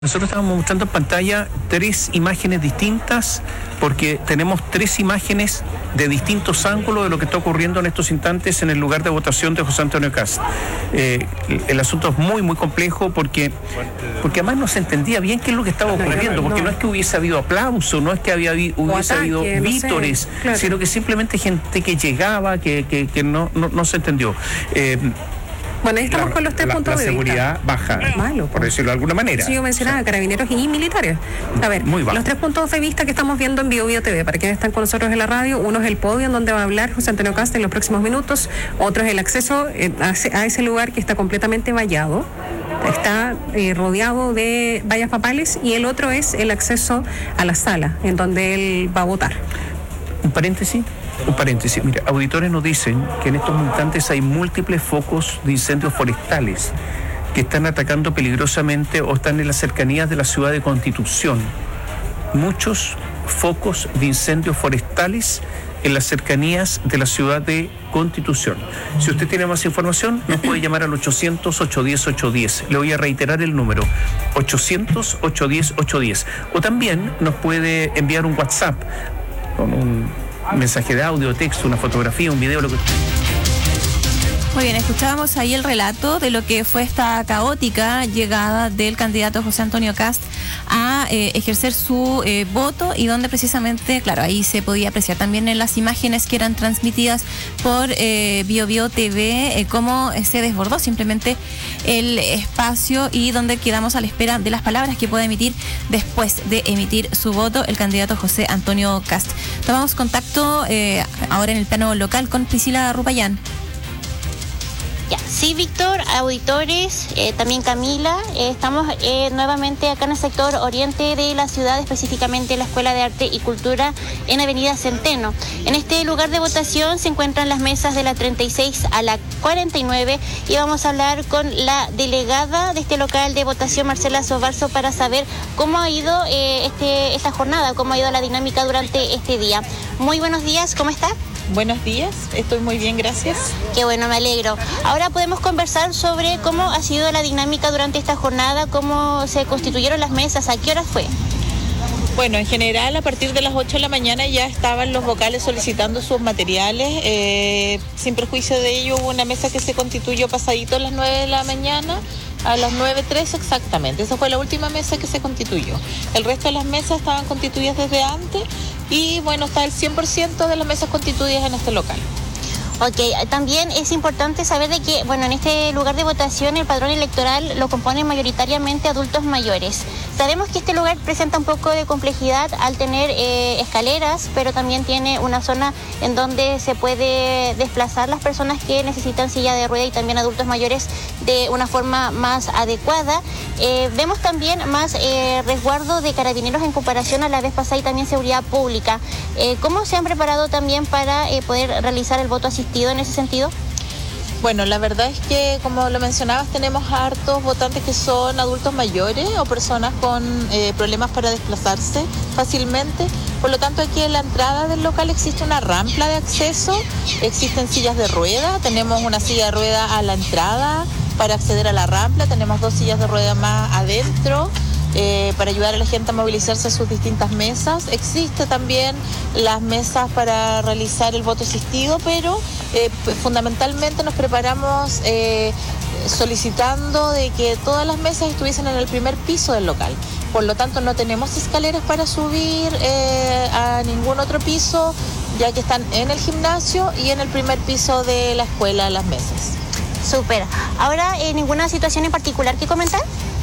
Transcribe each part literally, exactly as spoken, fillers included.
Nosotros estamos mostrando en pantalla tres imágenes distintas porque tenemos tres imágenes de distintos ángulos de lo que está ocurriendo en estos instantes en el lugar de votación de José Antonio Kast. Eh, el asunto es muy, muy complejo porque, porque además no se entendía bien qué es lo que estaba ocurriendo, porque no es que hubiese habido aplauso, no es que había, hubiese ataque, habido no vítores, sé, claro. sino que simplemente gente que llegaba, que, que, que no, no, no se entendió. Eh, Bueno, ahí estamos la, con los tres la, puntos la de seguridad vista. baja, Malo, por decirlo de alguna manera. Sí, yo mencionaba, o sea, carabineros y militares. A ver, muy bajo. Los tres puntos de vista que estamos viendo en Bio Bio T V, para quienes están con nosotros en la radio, uno es el podio en donde va a hablar José Antonio Kast en los próximos minutos, otro es el acceso eh, a, ese, a ese lugar que está completamente vallado, está eh, rodeado de vallas papales, y el otro es el acceso a la sala en donde él va a votar. Un paréntesis. Un paréntesis, mira, auditores nos dicen que en estos instantes hay múltiples focos de incendios forestales que están atacando peligrosamente o están en las cercanías de la ciudad de Constitución. Muchos focos de incendios forestales en las cercanías de la ciudad de Constitución. Si usted tiene más información, nos puede llamar al ochocientos, ochocientos diez, ochocientos diez. Le voy a reiterar el número, ochocientos, ochocientos diez, ochocientos diez. O también nos puede enviar un WhatsApp con un mensaje de audio, texto, una fotografía, un video, lo que... Muy bien, escuchábamos ahí el relato de lo que fue esta caótica llegada del candidato José Antonio Kast a eh, ejercer su eh, voto, y donde precisamente, claro, ahí se podía apreciar también en las imágenes que eran transmitidas por eh, Bio Bio T V eh, cómo eh, se desbordó simplemente el espacio, y donde quedamos a la espera de las palabras que pueda emitir después de emitir su voto el candidato José Antonio Kast. Tomamos contacto eh, ahora en el plano local con Priscila Rupayán. Ya, sí, Víctor, auditores, eh, también Camila, eh, estamos eh, nuevamente acá en el sector oriente de la ciudad, específicamente en la Escuela de Arte y Cultura en Avenida Centeno. En este lugar de votación se encuentran las mesas de la treinta y seis a la cuarenta y nueve, y vamos a hablar con la delegada de este local de votación, Marcela Sobarzo, para saber cómo ha ido eh, este, esta jornada, cómo ha ido la dinámica durante este día. Muy buenos días, ¿cómo está? Buenos días, estoy muy bien, gracias. Qué bueno, me alegro. Ahora podemos conversar sobre cómo ha sido la dinámica durante esta jornada, cómo se constituyeron las mesas, a qué hora fue. Bueno, en general a partir de las ocho de la mañana ya estaban los vocales solicitando sus materiales. Eh, sin perjuicio de ello, hubo una mesa que se constituyó pasadito a las nueve de la mañana, a las nueve tres exactamente. Esa fue la última mesa que se constituyó. El resto de las mesas estaban constituidas desde antes, y bueno, está el cien por ciento de las mesas constituidas en este local. Ok, también es importante saber de que, bueno, en este lugar de votación el padrón electoral lo componen mayoritariamente adultos mayores. Sabemos que este lugar presenta un poco de complejidad al tener eh, escaleras, pero también tiene una zona en donde se puede desplazar las personas que necesitan silla de rueda, y también adultos mayores de una forma más adecuada. Eh, vemos también más eh, resguardo de carabineros en comparación a la vez pasada, y también seguridad pública. Eh, ¿Cómo se han preparado también para eh, poder realizar el voto asistido en ese sentido? Bueno, la verdad es que, como lo mencionabas, tenemos hartos votantes que son adultos mayores o personas con eh, problemas para desplazarse fácilmente. Por lo tanto, aquí en la entrada del local existe una rampa de acceso, existen sillas de rueda, tenemos una silla de rueda a la entrada para acceder a la rampa, tenemos dos sillas de rueda más adentro. Eh, para ayudar a la gente a movilizarse a sus distintas mesas. Existe también las mesas para realizar el voto asistido, pero eh, fundamentalmente nos preparamos eh, solicitando de que todas las mesas estuviesen en el primer piso del local. Por lo tanto, no tenemos escaleras para subir eh, a ningún otro piso, ya que están en el gimnasio y en el primer piso de la escuela las mesas. Súper. Ahora, eh, ¿ninguna situación en particular que comentar?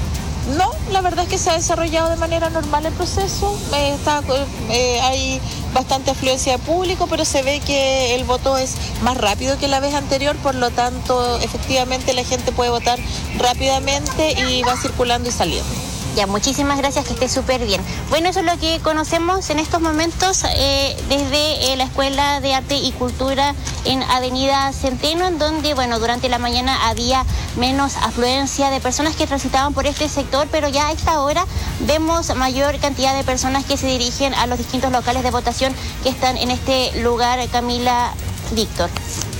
No, la verdad es que se ha desarrollado de manera normal el proceso. Eh, está, eh, hay bastante afluencia de público, pero se ve que el voto es más rápido que la vez anterior, por lo tanto, efectivamente la gente puede votar rápidamente y va circulando y saliendo. Ya, muchísimas gracias, que esté súper bien. Bueno, eso es lo que conocemos en estos momentos eh, desde eh, la Escuela de Arte y Cultura en Avenida Centeno, en donde, bueno, durante la mañana había menos afluencia de personas que transitaban por este sector, pero ya a esta hora vemos mayor cantidad de personas que se dirigen a los distintos locales de votación que están en este lugar. Camila, Víctor.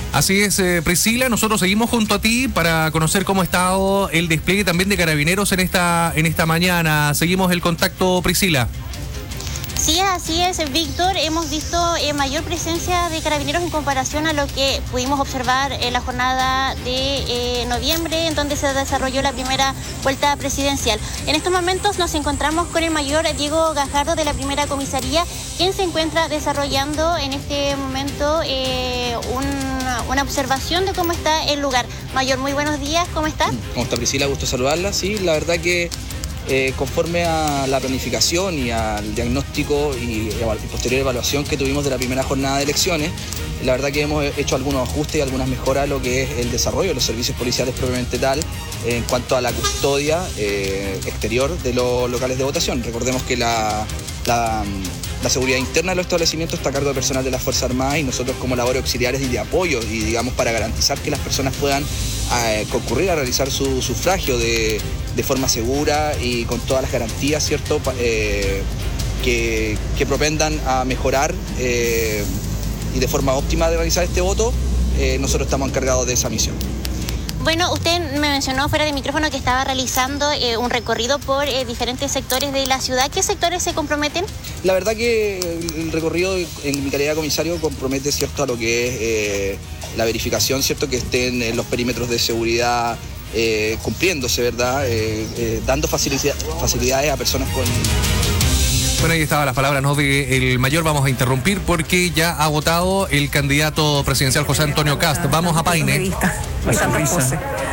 Así es, eh, Priscila, nosotros seguimos junto a ti para conocer cómo ha estado el despliegue también de carabineros en esta, en esta mañana. Seguimos el contacto, Priscila. Sí, así es, Víctor. Hemos visto eh, mayor presencia de carabineros en comparación a lo que pudimos observar en la jornada de eh, noviembre, en donde se desarrolló la primera vuelta presidencial. En estos momentos nos encontramos con el mayor Diego Gajardo de la primera comisaría, quien se encuentra desarrollando en este momento eh, una, una observación de cómo está el lugar. Mayor, muy buenos días, ¿cómo está? ¿Cómo está, Priscila? Gusto saludarla. Sí, la verdad que Eh, conforme a la planificación y al diagnóstico y, y posterior evaluación que tuvimos de la primera jornada de elecciones, la verdad que hemos hecho algunos ajustes y algunas mejoras a lo que es el desarrollo de los servicios policiales propiamente tal, eh, en cuanto a la custodia eh, exterior de los locales de votación. Recordemos que la, la, la seguridad interna de los establecimientos está a cargo de personal de las Fuerzas Armadas y nosotros como labores auxiliares y de apoyo, y digamos para garantizar que las personas puedan eh, concurrir a realizar su sufragio de de forma segura y con todas las garantías, ¿cierto?, eh, que, que propendan a mejorar eh, y de forma óptima de realizar este voto, eh, nosotros estamos encargados de esa misión. Bueno, usted me mencionó fuera de micrófono que estaba realizando eh, un recorrido por eh, diferentes sectores de la ciudad. ¿Qué sectores se comprometen? La verdad que el recorrido en mi calidad de comisario compromete, ¿cierto?, a lo que es eh, la verificación, ¿cierto?, que estén en los perímetros de seguridad Eh, cumpliéndose, ¿verdad? Eh, eh, dando facilidad, facilidades a personas con... Bueno, ahí estaban las palabras, ¿no?, de el mayor. Vamos a interrumpir porque ya ha votado el candidato presidencial José Antonio Cast. Vamos a Paine. La sonrisa.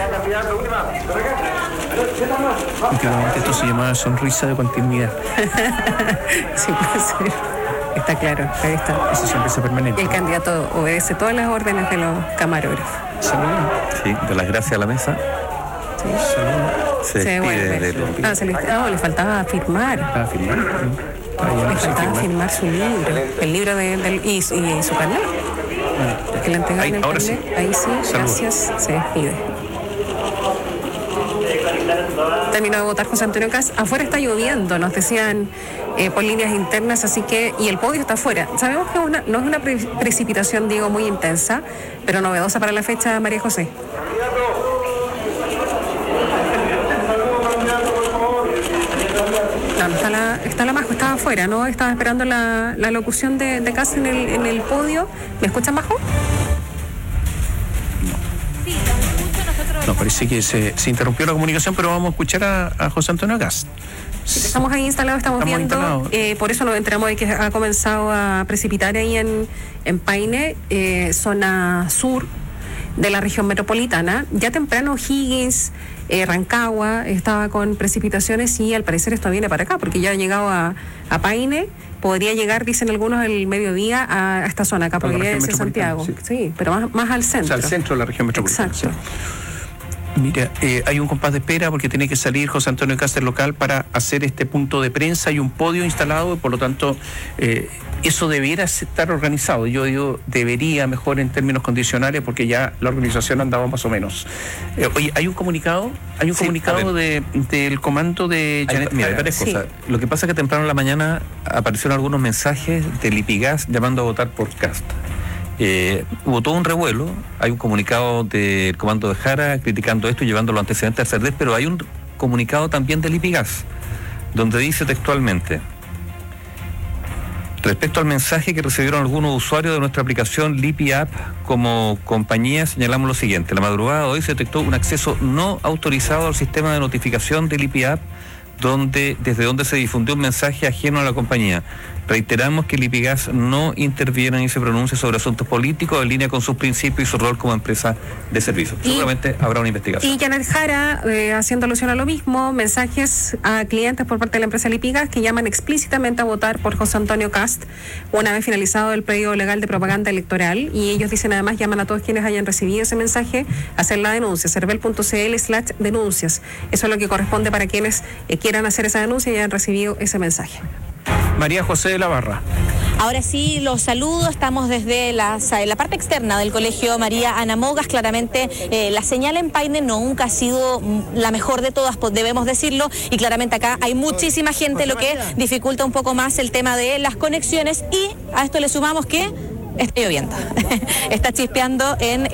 Últimamente esto se llama sonrisa de continuidad. Sí, puede ser. Está claro, ahí está. Esa sonrisa permanente. El candidato obedece todas las órdenes de los camarógrafos. Saludos. Sí, de las gracias a la mesa. Sí. Se Se despide de vuelve. Ah, se le, ah, le faltaba firmar. ¿Para firmar? Le faltaba firmar su libro. El libro de, del, y, y su carnet. Que le entregaron Ahí, el ahora carnet. sí. Ahí sí, Saludos. gracias. Se despide. Terminó de votar José Antonio Cast. Afuera está lloviendo, nos decían eh, por líneas internas, así que, y el podio está afuera. Sabemos que una, no es una pre precipitación, digo, muy intensa, pero novedosa para la fecha, María José. No, no está la, está la Majo, estaba afuera, ¿no? Estaba esperando la, la locución de, de Cast en el, en el podio. ¿Me escuchan, Majo? No, parece que se, se interrumpió la comunicación, pero vamos a escuchar a, a José Antonio Cast. Estamos ahí instalados, estamos, Estamos viendo, eh, por eso nos enteramos de que ha comenzado a precipitar ahí en, en Paine, eh, zona sur de la región metropolitana. Ya temprano Higgins, eh, Rancagua estaba con precipitaciones y al parecer esto viene para acá, porque ya ha llegado a, a Paine. Podría llegar, dicen algunos, el mediodía a, a esta zona, acá podría decir Santiago. Sí. sí, pero más, más al centro. O sea, al centro de la región metropolitana. Exacto. Sí. Mira, eh, hay un compás de espera porque tiene que salir José Antonio Cast local para hacer este punto de prensa y un podio instalado, y por lo tanto eh, eso debiera estar organizado. Yo digo, debería mejor en términos condicionales, porque ya la organización andaba más o menos. Eh, oye, hay un comunicado, hay un Sí, comunicado de, del comando de Janet. Hay, mira, hay varias Sí. cosas. Lo que pasa es que temprano en la mañana aparecieron algunos mensajes de Lipigas llamando a votar por Cast. Eh, hubo todo un revuelo, hay un comunicado del comando de Jara criticando esto y llevando los antecedentes al CERDES, pero hay un comunicado también de Lipigas, donde dice textualmente: respecto al mensaje que recibieron algunos usuarios de nuestra aplicación Lipi App, como compañía señalamos lo siguiente: la madrugada de hoy se detectó un acceso no autorizado al sistema de notificación de Lipi App, donde, desde donde se difundió un mensaje ajeno a la compañía. Reiteramos que Lipigas no interviene ni se pronuncia sobre asuntos políticos en línea con sus principios y su rol como empresa de servicios. Y- Seguramente habrá una investigación. Y Janet Jara, eh, haciendo alusión a lo mismo, mensajes a clientes por parte de la empresa Lipigas que llaman explícitamente a votar por José Antonio Cast una vez finalizado el periodo legal de propaganda electoral, y ellos dicen además, llaman a todos quienes hayan recibido ese mensaje a hacer la denuncia, cervel.cl slash denuncias. Eso es lo que corresponde para quienes eh, quieran hacer esa denuncia y hayan recibido ese mensaje. María José de la Barra. Ahora sí, los saludo. Estamos desde la, la parte externa del Colegio María Ana Mogas. Claramente eh, la señal en Paine nunca ha sido la mejor de todas, pues debemos decirlo. Y claramente acá hay muchísima gente, lo que dificulta un poco más el tema de las conexiones. Y a esto le sumamos que está lloviendo, está chispeando en...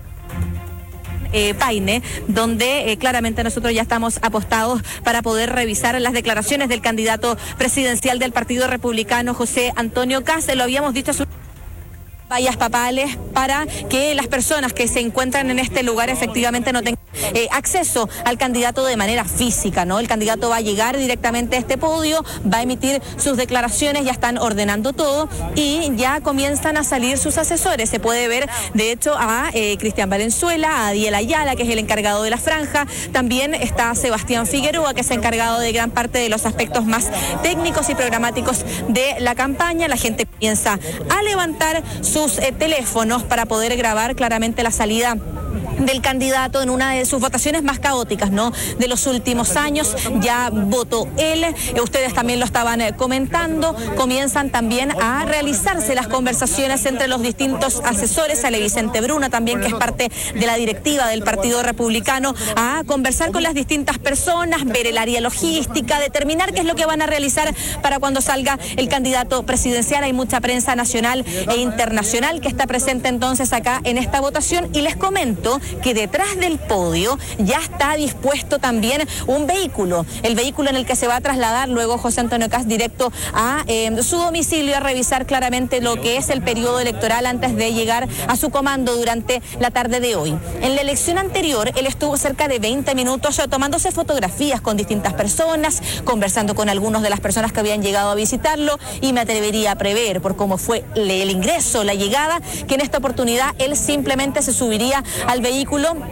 Eh, Paine, donde eh, claramente nosotros ya estamos apostados para poder revisar las declaraciones del candidato presidencial del Partido Republicano, José Antonio Kast. Lo habíamos dicho hace vallas papales para que las personas que se encuentran en este lugar efectivamente no tengan eh, acceso al candidato de manera física, ¿no? El candidato va a llegar directamente a este podio, va a emitir sus declaraciones, ya están ordenando todo y ya comienzan a salir sus asesores. Se puede ver, de hecho, a eh, Cristian Valenzuela, a Adiel Ayala, que es el encargado de la franja, también está Sebastián Figueroa, que es encargado de gran parte de los aspectos más técnicos y programáticos de la campaña. La gente comienza a levantar sus sus eh, teléfonos para poder grabar claramente la salida del candidato en una de sus votaciones más caóticas, ¿no?, de los últimos años. Ya votó él, eh, ustedes también lo estaban eh, comentando, comienzan también a realizarse las conversaciones entre los distintos asesores, Ale Vicente Bruna también, que es parte de la directiva del Partido Republicano, a conversar con las distintas personas, ver el área logística, determinar qué es lo que van a realizar para cuando salga el candidato presidencial. Hay mucha prensa nacional e internacional que está presente entonces acá en esta votación, y les comento que detrás del podio ya está dispuesto también un vehículo, el vehículo en el que se va a trasladar luego José Antonio Kast directo a eh, su domicilio a revisar claramente lo que es el periodo electoral antes de llegar a su comando durante la tarde de hoy. En la elección anterior él estuvo cerca de veinte minutos tomándose fotografías con distintas personas, conversando con algunas de las personas que habían llegado a visitarlo, y me atrevería a prever, por cómo fue el ingreso, la llegada, que en esta oportunidad él simplemente se subiría al vehículo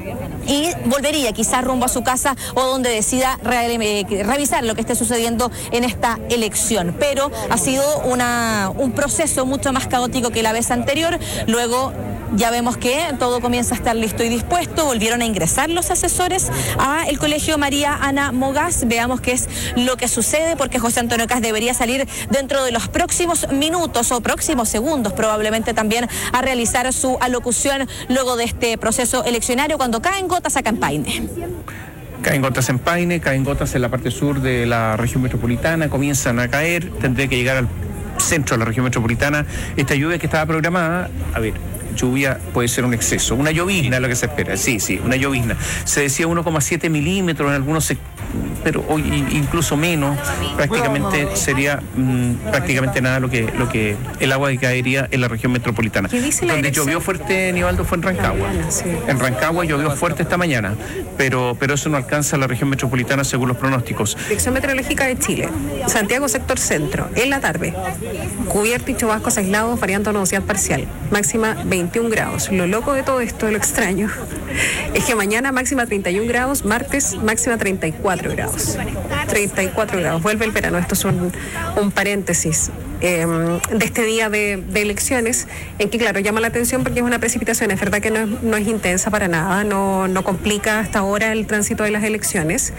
y volvería quizás rumbo a su casa o donde decida re eh, revisar lo que esté sucediendo en esta elección. Pero ha sido una, un proceso mucho más caótico que la vez anterior. Luego ya vemos que todo comienza a estar listo y dispuesto. Volvieron a ingresar los asesores a el Colegio María Ana Mogas. Veamos qué es lo que sucede, porque José Antonio Kast debería salir dentro de los próximos minutos o próximos segundos, probablemente también a realizar su alocución luego de este proceso eleccionario, cuando caen gotas acá en Paine. Caen gotas en Paine, caen gotas en la parte sur de la región metropolitana, comienzan a caer, tendré que llegar al centro de la región metropolitana. Esta lluvia que estaba programada, a ver, lluvia puede ser un exceso, una llovizna es lo que se espera, sí, sí, una llovizna. Se decía uno coma siete milímetros en algunos sectores, pero hoy incluso menos, prácticamente sería mmm, prácticamente nada lo que lo que el agua que caería en la región metropolitana. Donde llovió fuerte, Nivaldo, fue en Rancagua. En Rancagua llovió fuerte esta mañana, pero pero eso no alcanza a la región metropolitana según los pronósticos. Dirección Meteorológica de Chile, Santiago sector centro, en la tarde, cubierto y chubascos aislados, variando a nubosidad parcial, máxima veintiún grados. Lo loco de todo esto, lo extraño, es que mañana máxima treinta y un grados, martes máxima treinta y cuatro grados. treinta y cuatro grados, vuelve el verano. Esto es un, un paréntesis eh, de este día de, de elecciones, en que claro, llama la atención porque es una precipitación, es verdad que no es, no es intensa para nada, no, no complica hasta ahora el tránsito de las elecciones,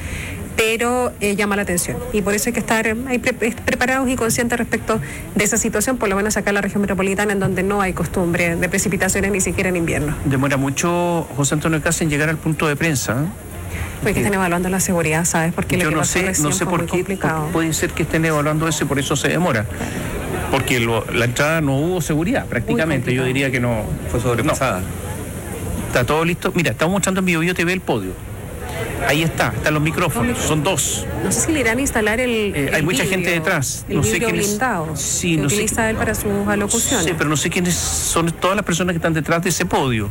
pero eh, llama la atención, y por eso hay que estar hay pre preparados y conscientes respecto de esa situación, por lo menos acá en la región metropolitana, en donde no hay costumbre de precipitaciones ni siquiera en invierno. Demora mucho José Antonio Kast en llegar al punto de prensa, ¿eh? Porque están evaluando la seguridad, ¿sabes? Porque yo lo que no pasó sé, recién no sé fue por muy qué, complicado. por, puede ser que estén evaluando eso y por eso se demora. Porque lo, la entrada no hubo seguridad, prácticamente. Yo diría que no. Fue sobrepasada. No. Está todo listo. Mira, estamos mostrando en BioBio T V el podio. Ahí está, están los micrófonos, son dos. No sé si le irán a instalar el. Eh, el hay mucha vidrio, gente detrás. El no sé vidrio quiénes. blindado. Sí, que no utiliza sé. él para sus alocuciones. Sí, pero no sé quiénes son todas las personas que están detrás de ese podio.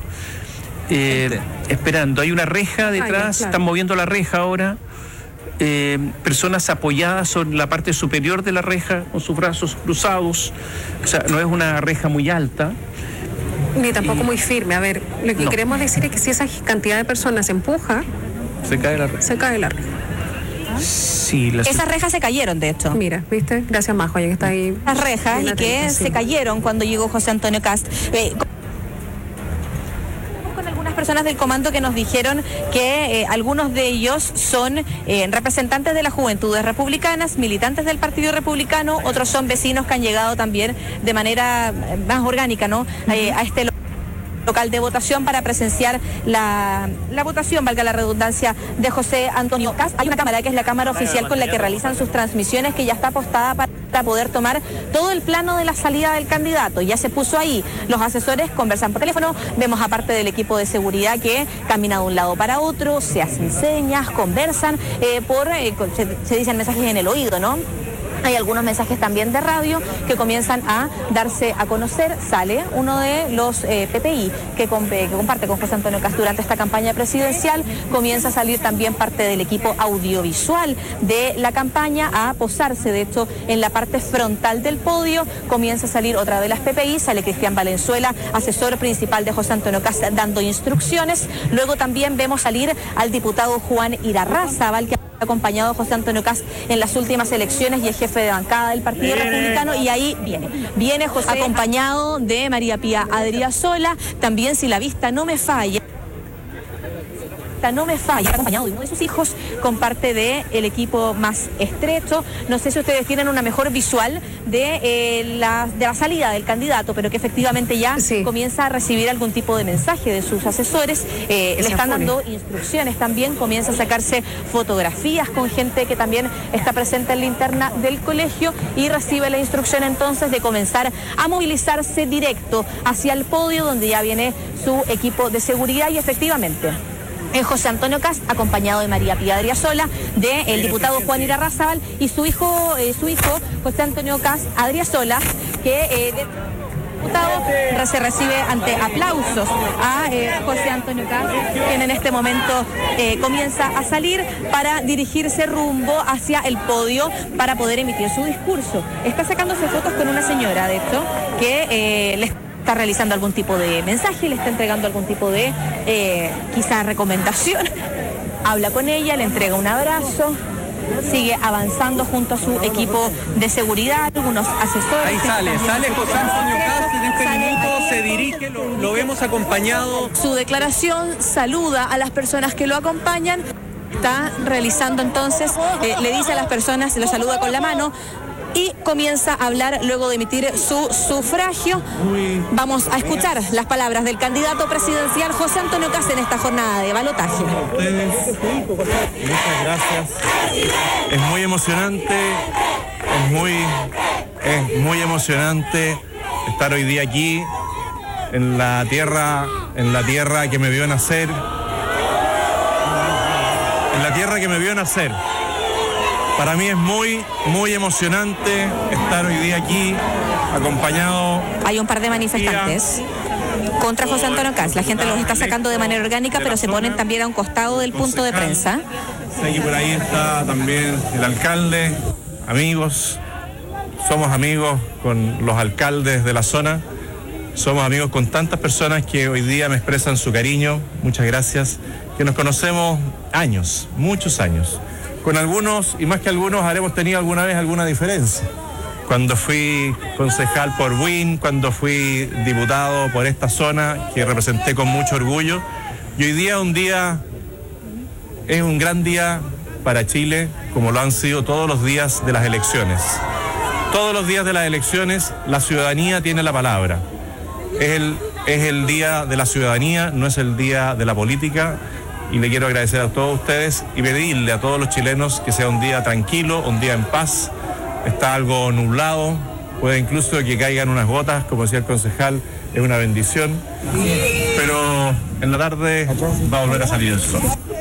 Eh, esperando, hay una reja detrás, ah, ya, claro. Están moviendo la reja ahora, eh, personas apoyadas sobre la parte superior de la reja con sus brazos cruzados, o sea, no es una reja muy alta. Ni tampoco y... muy firme. A ver, lo que no. queremos decir es que si esa cantidad de personas empuja, se cae la reja. Se cae la reja. Sí, las... Esas rejas se cayeron, de hecho. Mira, ¿viste? Gracias, Majo, ya que está ahí. Las rejas y que sí. se cayeron cuando llegó José Antonio Kast. Eh, personas del comando que nos dijeron que eh, algunos de ellos son eh, representantes de las juventudes republicanas, militantes del Partido Republicano, otros son vecinos que han llegado también de manera más orgánica, ¿no? Eh, a este local de votación para presenciar la, la votación, valga la redundancia, de José Antonio Kast. Hay una cámara que es la cámara oficial con la que realizan sus transmisiones, que ya está apostada para para poder tomar todo el plano de la salida del candidato. Ya se puso ahí, los asesores conversan por teléfono, vemos aparte del equipo de seguridad que camina de un lado para otro, se hacen señas, conversan, eh, por eh, se, se dicen mensajes en el oído, ¿no? Hay algunos mensajes también de radio que comienzan a darse a conocer. Sale uno de los eh, P P I que, com que comparte con José Antonio Kast durante esta campaña presidencial. Comienza a salir también parte del equipo audiovisual de la campaña a posarse. De hecho, en la parte frontal del podio comienza a salir otra de las P P I. Sale Cristian Valenzuela, asesor principal de José Antonio Kast, dando instrucciones. Luego también vemos salir al diputado Juan Irarrázaval, que ha acompañado a José Antonio Kast en las últimas elecciones y es jefe de bancada del Partido Republicano, y ahí viene, viene José acompañado de María Pía Adriasola, también, si la vista no me falla, no me falla, acompañado de uno de sus hijos, con parte del equipo más estrecho. No sé si ustedes tienen una mejor visual de, eh, la, de la salida del candidato, pero que efectivamente ya sí comienza a recibir algún tipo de mensaje de sus asesores, eh, le están dando instrucciones también, comienza a sacarse fotografías con gente que también está presente en la interna del colegio, y recibe la instrucción entonces de comenzar a movilizarse directo hacia el podio, donde ya viene su equipo de seguridad. Y efectivamente es José Antonio Kast, acompañado de María Pía Adriasola, del diputado Juan Irarrázaval y su hijo, eh, su hijo José Antonio Kast Adriasola, que eh, de diputado se recibe ante aplausos a eh, José Antonio Kast, quien en este momento eh, comienza a salir para dirigirse rumbo hacia el podio para poder emitir su discurso. Está sacándose fotos con una señora, de hecho, que eh, les está realizando algún tipo de mensaje, le está entregando algún tipo de eh, quizás recomendación. Habla con ella, le entrega un abrazo, sigue avanzando junto a su equipo de seguridad, algunos asesores. Ahí sale, sale José Antonio Kast, en este sale, minuto se dirige, lo, lo vemos acompañado. Su declaración, saluda a las personas que lo acompañan, está realizando entonces, eh, le dice a las personas, le saluda con la mano, y comienza a hablar luego de emitir su sufragio. Vamos a escuchar las palabras del candidato presidencial José Antonio Kast en esta jornada de balotaje. Ustedes, muchas gracias. Es muy emocionante, es muy, es muy emocionante estar hoy día aquí en la tierra, en la tierra que me vio nacer, en la tierra que me vio nacer. Para mí es muy, muy emocionante estar hoy día aquí, acompañado. Hay un par de manifestantes contra José Antonio Kast. La gente los está sacando de manera orgánica, pero se ponen también a un costado del punto de prensa. Sé que por ahí está también el alcalde, amigos. Somos amigos con los alcaldes de la zona. Somos amigos con tantas personas que hoy día me expresan su cariño. Muchas gracias. Que nos conocemos años, muchos años. Con algunos, y más que algunos, habremos tenido alguna vez alguna diferencia. Cuando fui concejal por Buin, cuando fui diputado por esta zona, que representé con mucho orgullo. Y hoy día un día, es un gran día para Chile, como lo han sido todos los días de las elecciones. Todos los días de las elecciones, la ciudadanía tiene la palabra. Es el, es el día de la ciudadanía, no es el día de la política. Y le quiero agradecer a todos ustedes y pedirle a todos los chilenos que sea un día tranquilo, un día en paz. Está algo nublado, puede incluso que caigan unas gotas, como decía el concejal, es una bendición. Pero en la tarde va a volver a salir el sol.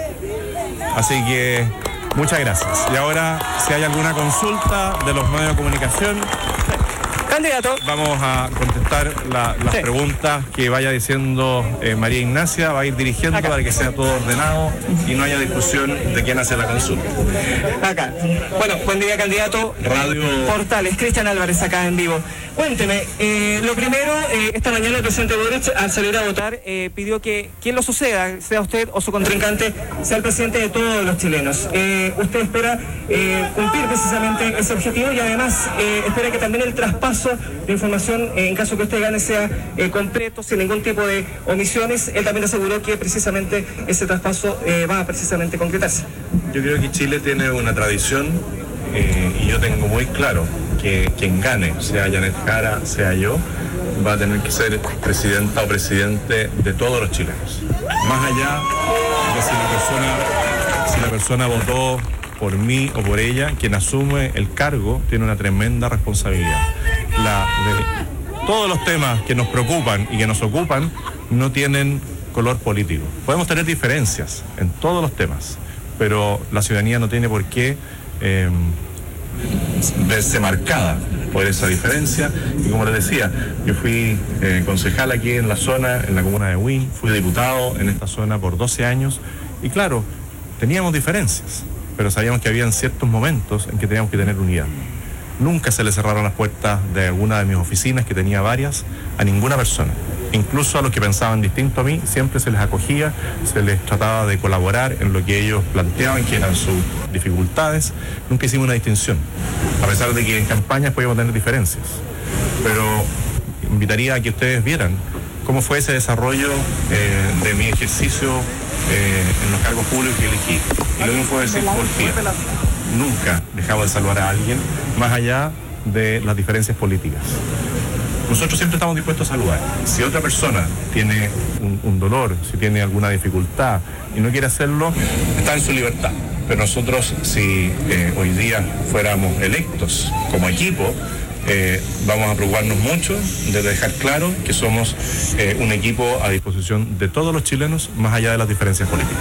Así que muchas gracias. Y ahora, si hay alguna consulta de los medios de comunicación, candidato, vamos a contestar la, las sí. preguntas que vaya diciendo eh, María Ignacia, va a ir dirigiendo acá, para que sea todo ordenado y no haya discusión de quién hace la consulta. Acá. Bueno, buen día, candidato. Radio Portales, Cristian Álvarez, acá en vivo. Cuénteme, eh, lo primero, eh, esta mañana el presidente Boric, al salir a votar, eh, pidió que quien lo suceda, sea usted o su contrincante, sea el presidente de todos los chilenos. Eh, usted espera eh, cumplir precisamente ese objetivo y además eh, espera que también el traspaso de información, eh, en caso que usted gane, sea eh, completo, sin ningún tipo de omisiones. Él también aseguró que precisamente ese traspaso eh, va a precisamente concretarse. Yo creo que Chile tiene una tradición eh, y yo tengo muy claro que quien gane, sea Janet Jara, sea yo, va a tener que ser presidenta o presidente de todos los chilenos. Más allá de si la persona, si la persona votó por mí o por ella, quien asume el cargo tiene una tremenda responsabilidad. La de todos los temas que nos preocupan y que nos ocupan no tienen color político. Podemos tener diferencias en todos los temas, pero la ciudadanía no tiene por qué eh, verse marcada por esa diferencia. Y como les decía, yo fui eh, concejal aquí en la zona, en la comuna de Huín, fui diputado en esta zona por doce años y claro, teníamos diferencias, pero sabíamos que habían ciertos momentos en que teníamos que tener unidad. Nunca se le cerraron las puertas de alguna de mis oficinas, que tenía varias, a ninguna persona. Incluso a los que pensaban distinto a mí, siempre se les acogía, se les trataba de colaborar en lo que ellos planteaban, que eran sus dificultades. Nunca hicimos una distinción, a pesar de que en campañas podíamos tener diferencias. Pero invitaría a que ustedes vieran cómo fue ese desarrollo eh, de mi ejercicio eh, en los cargos públicos que elegí. Y lo mismo puedo decir por pie. Nunca dejaba de saludar a alguien, más allá de las diferencias políticas. Nosotros siempre estamos dispuestos a saludar. Si otra persona tiene un, un dolor, si tiene alguna dificultad y no quiere hacerlo, está en su libertad. Pero nosotros, si eh, hoy día fuéramos electos como equipo, eh, vamos a preocuparnos mucho de dejar claro que somos eh, un equipo a disposición de todos los chilenos, más allá de las diferencias políticas.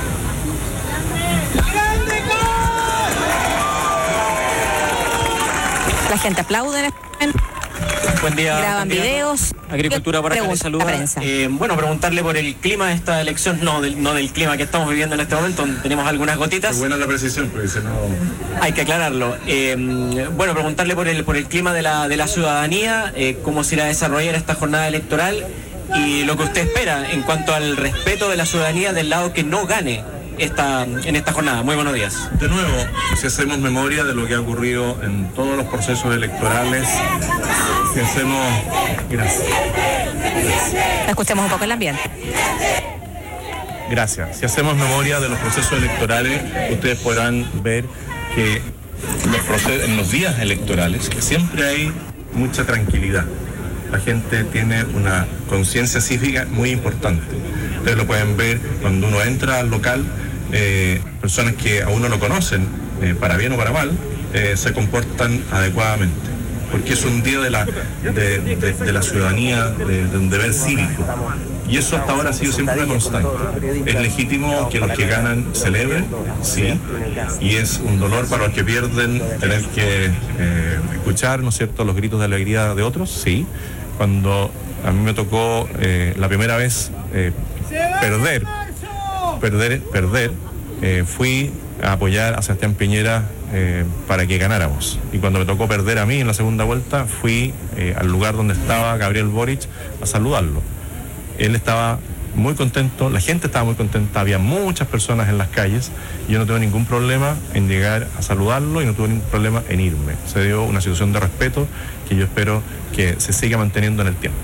La gente aplaude. Buen día. Graban buen día. videos. Agricultura por acá les saluda. Eh, bueno, preguntarle por el clima de esta elección, no del, no del clima que estamos viviendo en este momento, tenemos algunas gotitas. Qué buena la precisión, porque si no... Hay que aclararlo. Eh, bueno, preguntarle por el por el clima de la, de la ciudadanía, eh, cómo se irá a desarrollar esta jornada electoral y lo que usted espera en cuanto al respeto de la ciudadanía del lado que no gane esta, en esta jornada. Muy buenos días. De nuevo, si hacemos memoria de lo que ha ocurrido en todos los procesos electorales, si hacemos... Gracias. Escuchemos un poco el ambiente. Gracias. Si hacemos memoria de los procesos electorales, ustedes podrán ver que los procesos, en los días electorales, que siempre hay mucha tranquilidad. La gente tiene una conciencia cívica muy importante. Ustedes lo pueden ver cuando uno entra al local, eh, personas que a uno lo conocen, eh, para bien o para mal, eh, se comportan adecuadamente. Porque es un día de la, de, de, de la ciudadanía, de, de un deber cívico. Y eso hasta ahora ha sido siempre una constante. Es legítimo que los que ganan celebren, sí, y es un dolor para los que pierden tener que eh, escuchar, ¿no es cierto?, los gritos de alegría de otros, sí. Cuando a mí me tocó eh, la primera vez eh, perder, perder, perder, eh, fui a apoyar a Sebastián Piñera eh, para que ganáramos. Y cuando me tocó perder a mí en la segunda vuelta, fui eh, al lugar donde estaba Gabriel Boric a saludarlo. Él estaba muy contento, la gente estaba muy contenta, había muchas personas en las calles y yo no tuve ningún problema en llegar a saludarlo y no tuve ningún problema en irme. Se dio una situación de respeto que yo espero que se siga manteniendo en el tiempo.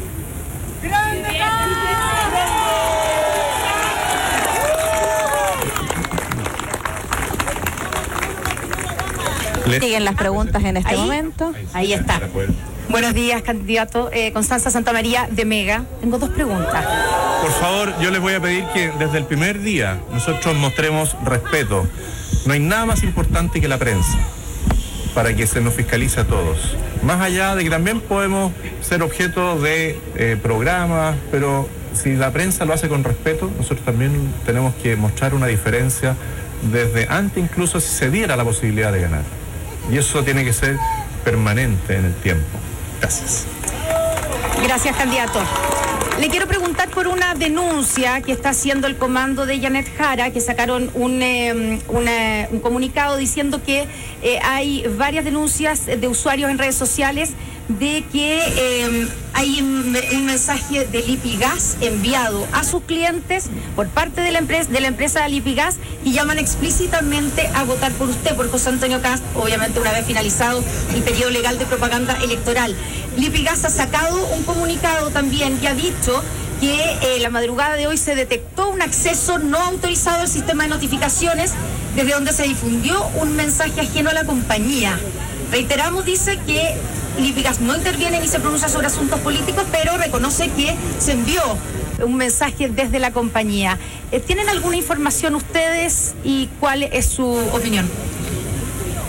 Siguen las preguntas en este ¿Ahí? momento. Ahí está. Buenos días, candidato. Eh, Constanza Santamaría de Mega. Tengo dos preguntas. Por favor, yo les voy a pedir que desde el primer día nosotros mostremos respeto. No hay nada más importante que la prensa para que se nos fiscalice a todos. Más allá de que también podemos ser objeto de eh, programas, pero si la prensa lo hace con respeto, nosotros también tenemos que mostrar una diferencia desde antes, incluso si se diera la posibilidad de ganar. Y eso tiene que ser permanente en el tiempo. Gracias. Gracias, candidato. Le quiero preguntar por una denuncia que está haciendo el comando de Janet Jara, que sacaron un, eh, una, un comunicado diciendo que eh, hay varias denuncias de usuarios en redes sociales de que eh, hay un, un mensaje de Lipigas enviado a sus clientes por parte de la empresa de la empresa Lipigas y llaman explícitamente a votar por usted, por José Antonio Kast, obviamente una vez finalizado el periodo legal de propaganda electoral. Lipigas ha sacado un comunicado también que ha dicho que eh, la madrugada de hoy se detectó un acceso no autorizado al sistema de notificaciones desde donde se difundió un mensaje ajeno a la compañía. Reiteramos, dice que Lipigas no interviene ni se pronuncia sobre asuntos políticos, pero reconoce que se envió un mensaje desde la compañía. ¿Tienen alguna información ustedes y cuál es su opinión?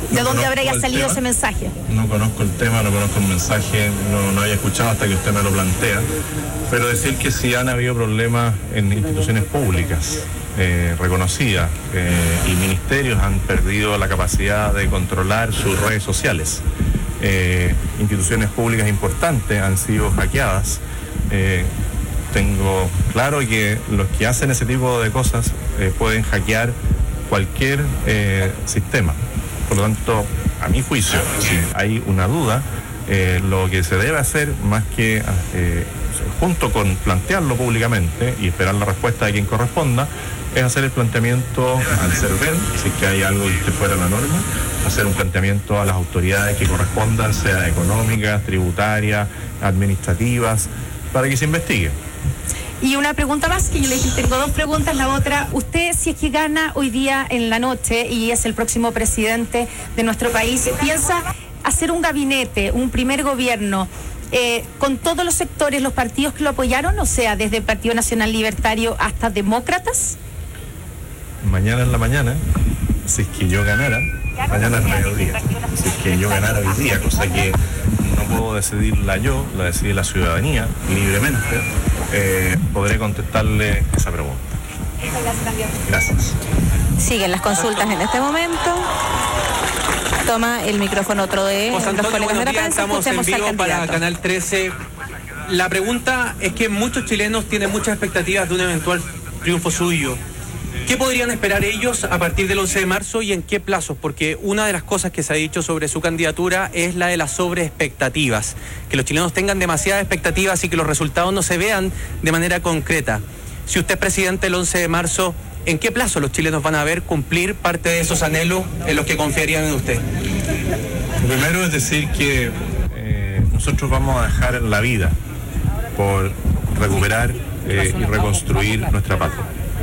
¿De No dónde conozco habría el salido tema. ese mensaje? No conozco el tema, no conozco el mensaje, no, no había escuchado hasta que usted me lo plantea, pero decir que sí han habido problemas en instituciones públicas eh, reconocidas eh, y ministerios han perdido la capacidad de controlar sus redes sociales. Eh, instituciones públicas importantes han sido hackeadas. Eh, tengo claro que los que hacen ese tipo de cosas eh, pueden hackear cualquier eh, sistema. Por lo tanto, a mi juicio, si hay una duda, eh, lo que se debe hacer, más que eh, junto con plantearlo públicamente y esperar la respuesta de quien corresponda, es hacer el planteamiento al CERVEL, si es que hay algo que esté fuera de la norma, hacer un planteamiento a las autoridades que correspondan, sea económicas, tributarias, administrativas, para que se investigue. Y una pregunta más, que yo le dije, tengo dos preguntas. La otra, usted, si es que gana hoy día en la noche y es el próximo presidente de nuestro país, ¿piensa hacer un gabinete, un primer gobierno eh, con todos los sectores, los partidos que lo apoyaron, o sea, desde el Partido Nacional Libertario hasta Demócratas? Mañana en la mañana, si es que yo ganara, mañana es mediodía, si es que yo ganara hoy día, cosa que no puedo decidirla yo, la decide la ciudadanía libremente, eh, podré contestarle esa pregunta. Gracias. Siguen las consultas en este momento. Toma el micrófono otro de José los Antonio, colegas de buenos la días, prensa. estamos en Escuchemos al vivo para candidato. Canal trece. La pregunta es que muchos chilenos tienen muchas expectativas de un eventual triunfo suyo. ¿Qué podrían esperar ellos a partir del once de marzo y en qué plazos? Porque una de las cosas que se ha dicho sobre su candidatura es la de las sobreexpectativas. Que los chilenos tengan demasiadas expectativas y que los resultados no se vean de manera concreta. Si usted es presidente el once de marzo, ¿en qué plazo los chilenos van a ver cumplir parte de esos anhelos en los que confiarían en usted? Lo primero es decir que eh, nosotros vamos a dejar la vida por recuperar eh, y reconstruir nuestra patria.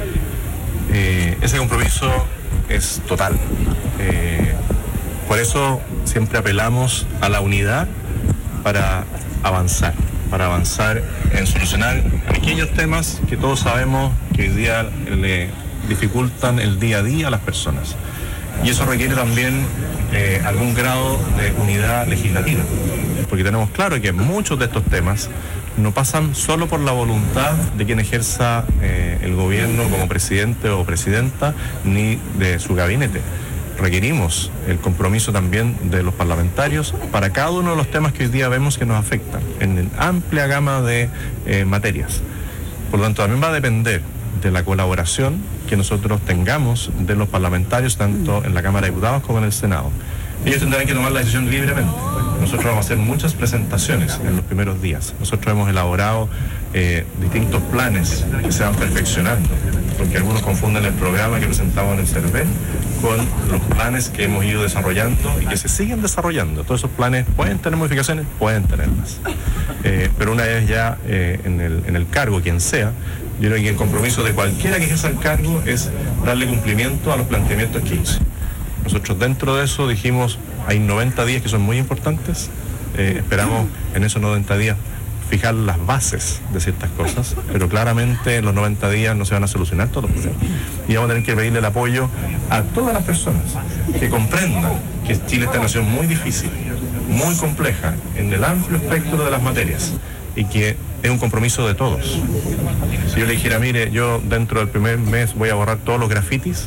Eh, ese compromiso es total. Eh, por eso siempre apelamos a la unidad para avanzar, para avanzar en solucionar pequeños temas que todos sabemos que hoy día le dificultan el día a día a las personas. Y eso requiere también eh, algún grado de unidad legislativa, porque tenemos claro que muchos de estos temas no pasan solo por la voluntad de quien ejerza eh, el gobierno como presidente o presidenta, ni de su gabinete. Requerimos el compromiso también de los parlamentarios para cada uno de los temas que hoy día vemos que nos afectan, en amplia gama de eh, materias. Por lo tanto, también va a depender de la colaboración que nosotros tengamos de los parlamentarios, tanto en la Cámara de Diputados como en el Senado. Ellos tendrán que tomar la decisión libremente. Nosotros vamos a hacer muchas presentaciones en los primeros días. Nosotros hemos elaborado eh, distintos planes que se van perfeccionando, porque algunos confunden el programa que presentamos en el CERVEL con los planes que hemos ido desarrollando y que se siguen desarrollando. Todos esos planes pueden tener modificaciones, pueden tenerlas. Eh, pero una vez ya eh, en, el, en el cargo, quien sea, yo creo que el compromiso de cualquiera que ejerza el cargo es darle cumplimiento a los planteamientos que hice. Nosotros dentro de eso dijimos, hay noventa días que son muy importantes, eh, esperamos en esos noventa días fijar las bases de ciertas cosas, pero claramente en los noventa días no se van a solucionar todos los problemas. Y vamos a tener que pedirle el apoyo a todas las personas que comprendan que Chile está en una situación muy difícil, muy compleja, en el amplio espectro de las materias, y que es un compromiso de todos. Si yo le dijera, mire, yo dentro del primer mes voy a borrar todos los grafitis,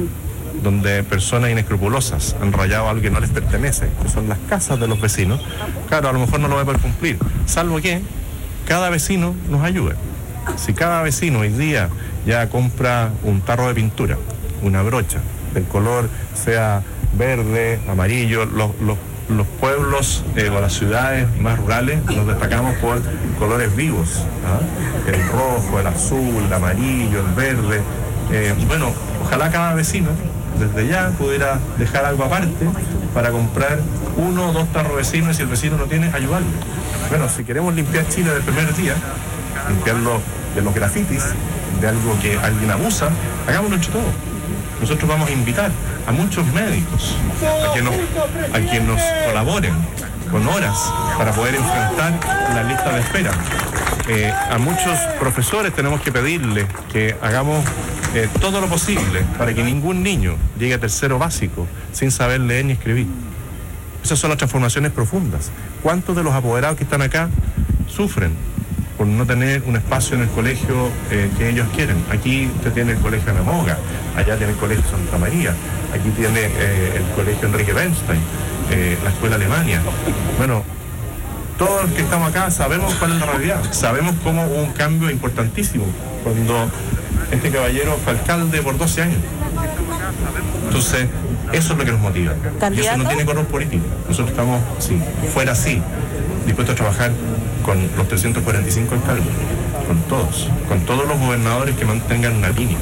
donde personas inescrupulosas han rayado algo que no les pertenece, que son las casas de los vecinos, claro, a lo mejor no lo voy a poder cumplir, salvo que cada vecino nos ayude. Si cada vecino hoy día ya compra un tarro de pintura, una brocha, del color sea verde, amarillo, los, los, los pueblos eh, o las ciudades más rurales nos destacamos por colores vivos, ¿ah? El rojo, el azul, el amarillo, el verde. Eh, bueno, ojalá cada vecino desde ya pudiera dejar algo aparte para comprar uno o dos tarros vecinos, y si el vecino no tiene, ayudarle. Bueno, si queremos limpiar Chile del primer día, limpiarlo de los grafitis, de algo que alguien abusa, hagámoslo entre todos. Nosotros vamos a invitar a muchos médicos a que nos, a que nos colaboren con horas para poder enfrentar la lista de espera. Eh, a muchos profesores tenemos que pedirles que hagamos eh, todo lo posible para que ningún niño llegue a tercero básico sin saber leer ni escribir. Esas son las transformaciones profundas. ¿Cuántos de los apoderados que están acá sufren por no tener un espacio en el colegio eh, que ellos quieren? Aquí usted tiene el colegio Anamoga, allá tiene el colegio Santa María, aquí tiene eh, el colegio Enrique Bernstein, eh, la escuela Alemania. Bueno, todos los que estamos acá sabemos cuál es la realidad, sabemos cómo hubo un cambio importantísimo cuando este caballero fue alcalde por doce años. Entonces, eso es lo que nos motiva. ¿Candidato? Y eso no tiene color político. Nosotros estamos, sí, fuera sí, dispuestos a trabajar con los trescientos cuarenta y cinco alcaldes, con todos, con todos los gobernadores que mantengan una línea.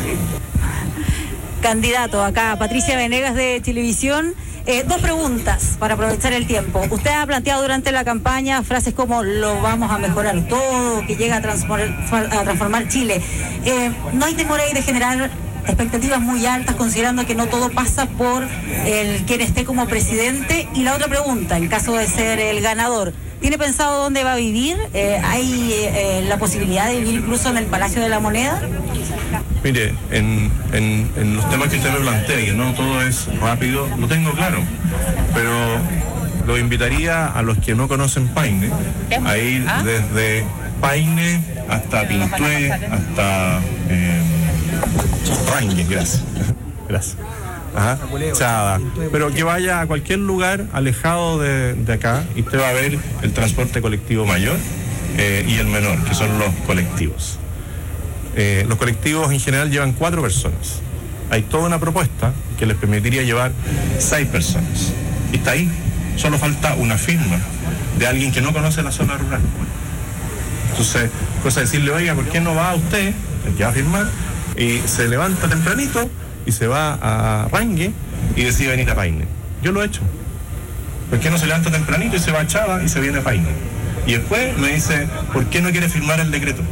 Candidato, acá Patricia Venegas de Chilevisión. Eh, dos preguntas para aprovechar el tiempo. Usted ha planteado durante la campaña frases como lo vamos a mejorar todo, que llega a transformar, a transformar Chile. Eh, ¿No hay temor ahí de generar expectativas muy altas, considerando que no todo pasa por el quien esté como presidente? Y la otra pregunta, en caso de ser el ganador, ¿tiene pensado dónde va a vivir? Eh, ¿Hay eh, la posibilidad de vivir incluso en el Palacio de la Moneda? Mire, en, en, en los temas que usted me plantea, que no todo es rápido, lo tengo claro, pero lo invitaría a los que no conocen Paine a ir desde Paine hasta Pintué, hasta eh, Rangue, gracias. Gracias. Ajá. Chada. Pero que vaya a cualquier lugar alejado de, de acá y usted va a ver el transporte colectivo mayor eh, y el menor, que son los colectivos. Eh, los colectivos en general llevan cuatro personas. Hay toda una propuesta que les permitiría llevar seis personas. Y está ahí. Solo falta una firma de alguien que no conoce la zona rural. Entonces, cosa de decirle, oiga, ¿por qué no va usted, el que va a firmar, y se levanta tempranito y se va a Rangue y decide venir a Paine? Yo lo he hecho. ¿Por qué no se levanta tempranito y se va a Chava y se viene a Paine? Y después me dice, ¿por qué no quiere firmar el decreto?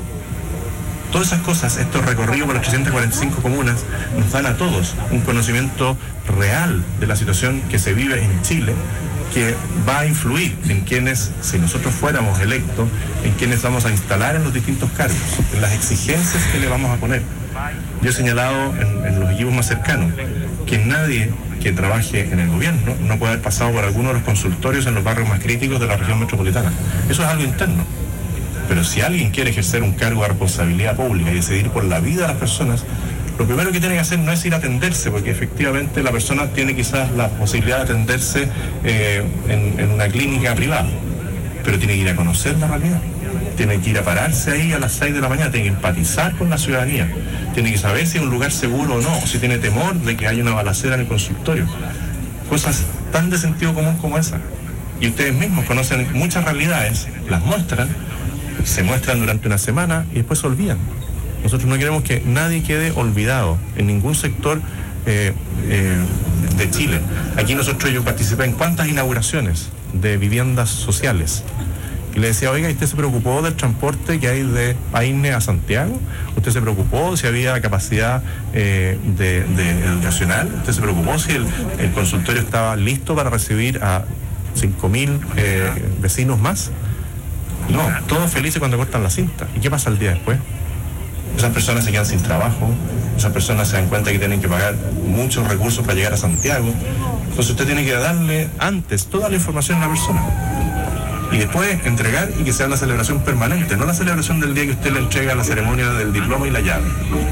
Todas esas cosas, estos recorridos por las trescientas cuarenta y cinco comunas, nos dan a todos un conocimiento real de la situación que se vive en Chile, que va a influir en quienes, si nosotros fuéramos electos, en quienes vamos a instalar en los distintos cargos, en las exigencias que le vamos a poner. Yo he señalado en, en los equipos más cercanos que nadie que trabaje en el gobierno no puede haber pasado por alguno de los consultorios en los barrios más críticos de la región metropolitana. Eso es algo interno. Pero si alguien quiere ejercer un cargo de responsabilidad pública y decidir por la vida de las personas, lo primero que tiene que hacer no es ir a atenderse, porque efectivamente la persona tiene quizás la posibilidad de atenderse eh, en, en una clínica privada, pero tiene que ir a conocer la realidad, tiene que ir a pararse ahí a las seis de la mañana, tiene que empatizar con la ciudadanía, tiene que saber si es un lugar seguro o no, o si tiene temor de que haya una balacera en el consultorio. Cosas tan de sentido común como esa. Y ustedes mismos conocen muchas realidades, las muestran, se muestran durante una semana y después se olvidan. Nosotros no queremos que nadie quede olvidado en ningún sector eh, eh, de Chile. Aquí nosotros yo participé en cuántas inauguraciones de viviendas sociales. Y le decía, oiga, ¿usted se preocupó del transporte que hay de Paine a Santiago? ¿Usted se preocupó si había capacidad eh, de, de educacional? ¿Usted se preocupó si el, el consultorio estaba listo para recibir a cinco mil eh, vecinos más? No, todos felices cuando cortan la cinta. ¿Y qué pasa el día después? Esas personas se quedan sin trabajo, esas personas se dan cuenta que tienen que pagar muchos recursos para llegar a Santiago. Entonces usted tiene que darle antes toda la información a la persona y después entregar y que sea una celebración permanente, no la celebración del día que usted le entrega la ceremonia del diploma y la llave.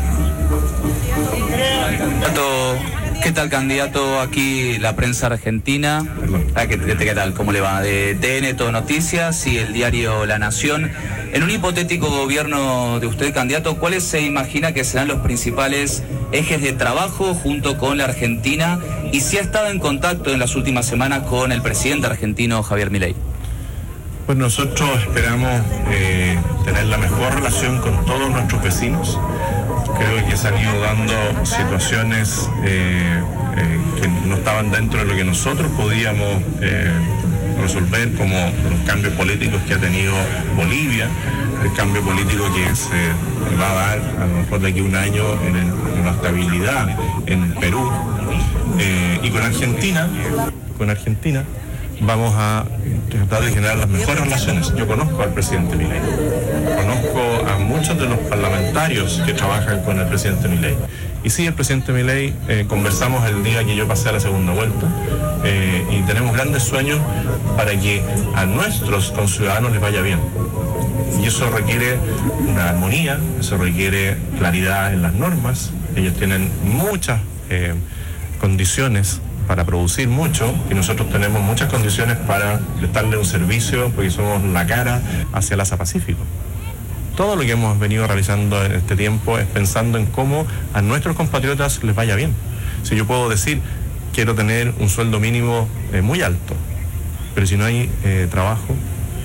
¿Qué tal, candidato? Aquí la prensa argentina. Ah, ¿qué, qué, ¿Qué tal? ¿Cómo le va? De T N Todo Noticias y el diario La Nación. En un hipotético gobierno de usted, candidato, ¿cuáles se imagina que serán los principales ejes de trabajo junto con la Argentina? Y si ha estado en contacto en las últimas semanas con el presidente argentino Javier Milei. Pues nosotros esperamos eh, tener la mejor relación con todos nuestros vecinos. Creo que se han ido dando situaciones eh, eh, que no estaban dentro de lo que nosotros podíamos eh, resolver, como los cambios políticos que ha tenido Bolivia, el cambio político que se va a dar a lo mejor de aquí a un año en, el, en la estabilidad en Perú. Eh, y con Argentina, con Argentina vamos a tratar de generar las mejores relaciones. Yo conozco al presidente Milei, conozco a muchos de los parlamentarios que trabajan con el presidente Milei. Y sí, el presidente Milei, eh, conversamos el día que yo pasé a la segunda vuelta eh, y tenemos grandes sueños para que a nuestros conciudadanos les vaya bien. Y eso requiere una armonía, eso requiere claridad en las normas. Ellos tienen muchas eh, condiciones para producir mucho y nosotros tenemos muchas condiciones para prestarle un servicio porque somos la cara hacia el Asia-Pacífico. Todo lo que hemos venido realizando en este tiempo es pensando en cómo a nuestros compatriotas les vaya bien. Si yo puedo decir, quiero tener un sueldo mínimo eh, muy alto, pero si no hay eh, trabajo,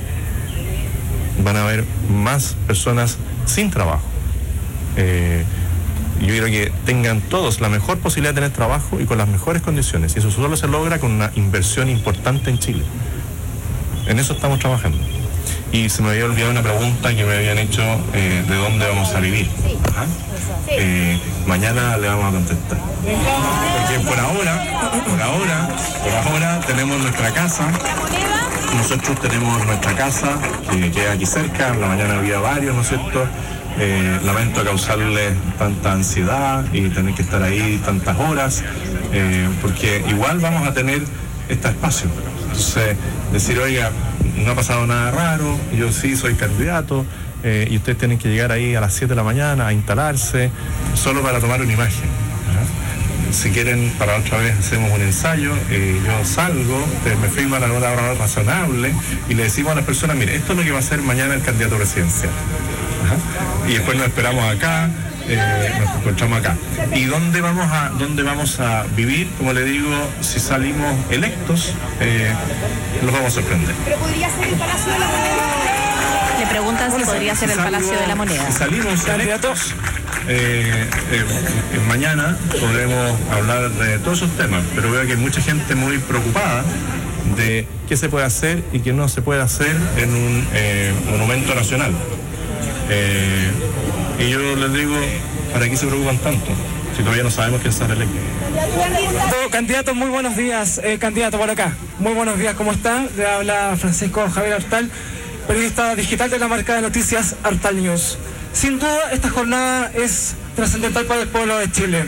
van a haber más personas sin trabajo. Eh, yo quiero que tengan todos la mejor posibilidad de tener trabajo y con las mejores condiciones. Y eso solo se logra con una inversión importante en Chile. En eso estamos trabajando. Y se me había olvidado una pregunta que me habían hecho eh, de dónde vamos a vivir. ¿Ah? Eh, mañana le vamos a contestar. Porque por ahora, por ahora, por ahora tenemos nuestra casa. Nosotros tenemos nuestra casa que queda aquí cerca. En la mañana había varios, ¿no es cierto? Eh, lamento causarles tanta ansiedad y tener que estar ahí tantas horas, eh, porque igual vamos a tener este espacio. Entonces, decir, oiga, no ha pasado nada raro, yo sí soy candidato, eh, y ustedes tienen que llegar ahí a las siete de la mañana a instalarse, solo para tomar una imagen. ¿eh? Si quieren, para otra vez hacemos un ensayo, eh, yo salgo, ustedes me firman a una hora razonable y le decimos a las personas, mire, esto es lo que va a hacer mañana el candidato presidencial. Ajá. Y después nos esperamos acá, eh, nos encontramos acá. ¿Y dónde vamos a dónde vamos a vivir? Como le digo, si salimos electos, eh, los vamos a sorprender. ¿Pero podría ser el Palacio de la Moneda? Le preguntan si podría ser el Palacio de la Moneda. Si salimos electos, eh, eh, eh, mañana podremos hablar de todos esos temas, pero veo que hay mucha gente muy preocupada de qué se puede hacer y qué no se puede hacer en un eh, monumento nacional. Eh, y yo les digo, ¿para qué se preocupan tanto? Si todavía no sabemos quién será electo. Candidato, muy buenos días. Eh, candidato por acá. Muy buenos días, ¿cómo están? Le habla Francisco Javier Artal, periodista digital de la marca de noticias Artal News. Sin duda, esta jornada es trascendental para el pueblo de Chile.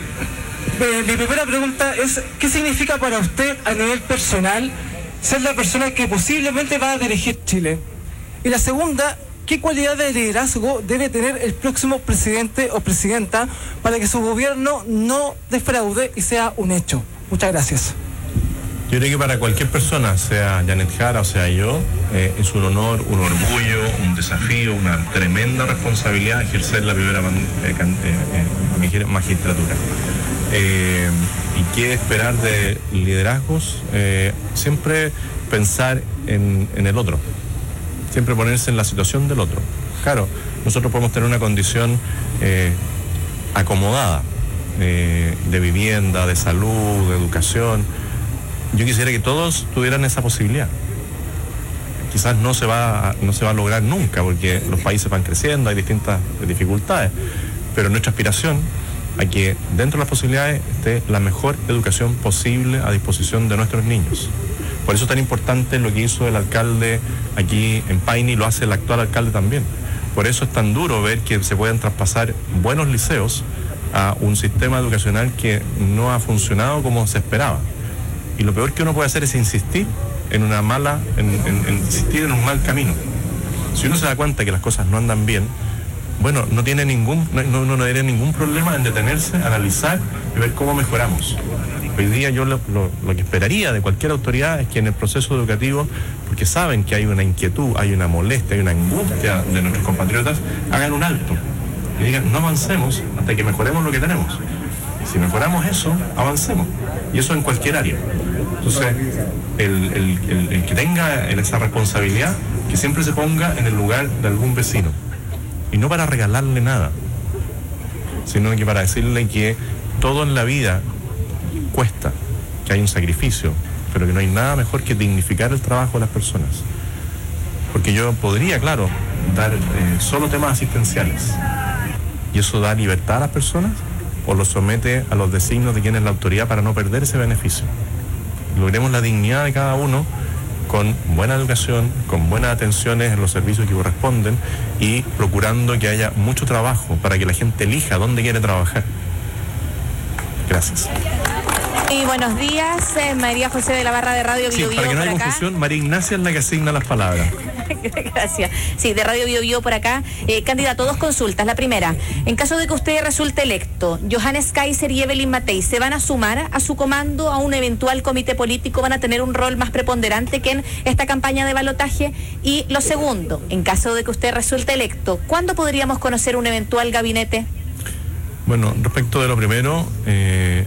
Eh, mi primera pregunta es, ¿qué significa para usted a nivel personal ser la persona que posiblemente va a dirigir Chile? Y la segunda, ¿qué cualidad de liderazgo debe tener el próximo presidente o presidenta para que su gobierno no defraude y sea un hecho? Muchas gracias. Yo creo que para cualquier persona, sea Janet Jara o sea yo, eh, es un honor, un orgullo, un desafío, una tremenda responsabilidad ejercer la primera man, eh, eh, magistratura. Eh, ¿Y qué esperar de liderazgos? Eh, siempre pensar en, en el otro. Siempre ponerse en la situación del otro. Claro, nosotros podemos tener una condición eh, acomodada eh, de vivienda, de salud, de educación. Yo quisiera que todos tuvieran esa posibilidad. Quizás no se va a, no se va a lograr nunca porque los países van creciendo, hay distintas dificultades, pero nuestra aspiración a que dentro de las posibilidades esté la mejor educación posible a disposición de nuestros niños. Por eso es tan importante lo que hizo el alcalde aquí en Paine y lo hace el actual alcalde también. Por eso es tan duro ver que se puedan traspasar buenos liceos a un sistema educacional que no ha funcionado como se esperaba. Y lo peor que uno puede hacer es insistir en una mala, en, en, en insistir en un mal camino. Si uno se da cuenta que las cosas no andan bien, bueno, no tiene ningún, no, no, no tiene ningún problema en detenerse, analizar y ver cómo mejoramos. Hoy día yo lo, lo, lo que esperaría de cualquier autoridad es que en el proceso educativo, porque saben que hay una inquietud, hay una molestia, hay una angustia de nuestros compatriotas, hagan un alto y digan, no avancemos hasta que mejoremos lo que tenemos. Si mejoramos eso, avancemos. Y eso en cualquier área. Entonces, el, el, el, el que tenga esa responsabilidad, que siempre se ponga en el lugar de algún vecino. Y no para regalarle nada, sino que para decirle que todo en la vida cuesta, que hay un sacrificio, pero que no hay nada mejor que dignificar el trabajo de las personas. Porque yo podría, claro, dar eh, solo temas asistenciales. Y eso da libertad a las personas o lo somete a los designios de quien es la autoridad para no perder ese beneficio. logremos la dignidad de cada uno con buena educación, con buenas atenciones en los servicios que corresponden y procurando que haya mucho trabajo para que la gente elija dónde quiere trabajar. Gracias. Y buenos días, eh, María José de la Barra de Radio Sí, Bio Bio para que no por haya acá. confusión, María Ignacia es la que asigna las palabras. Gracias. Sí, de Radio Bio Bio por acá. Eh, candidato, dos consultas. La primera, en caso de que usted resulte electo, Johannes Kaiser y Evelyn Matei, ¿se van a sumar a su comando, a un eventual comité político? ¿Van a tener un rol más preponderante que en esta campaña de balotaje? Y lo segundo, en caso de que usted resulte electo, ¿cuándo podríamos conocer un eventual gabinete? Bueno, respecto de lo primero, eh,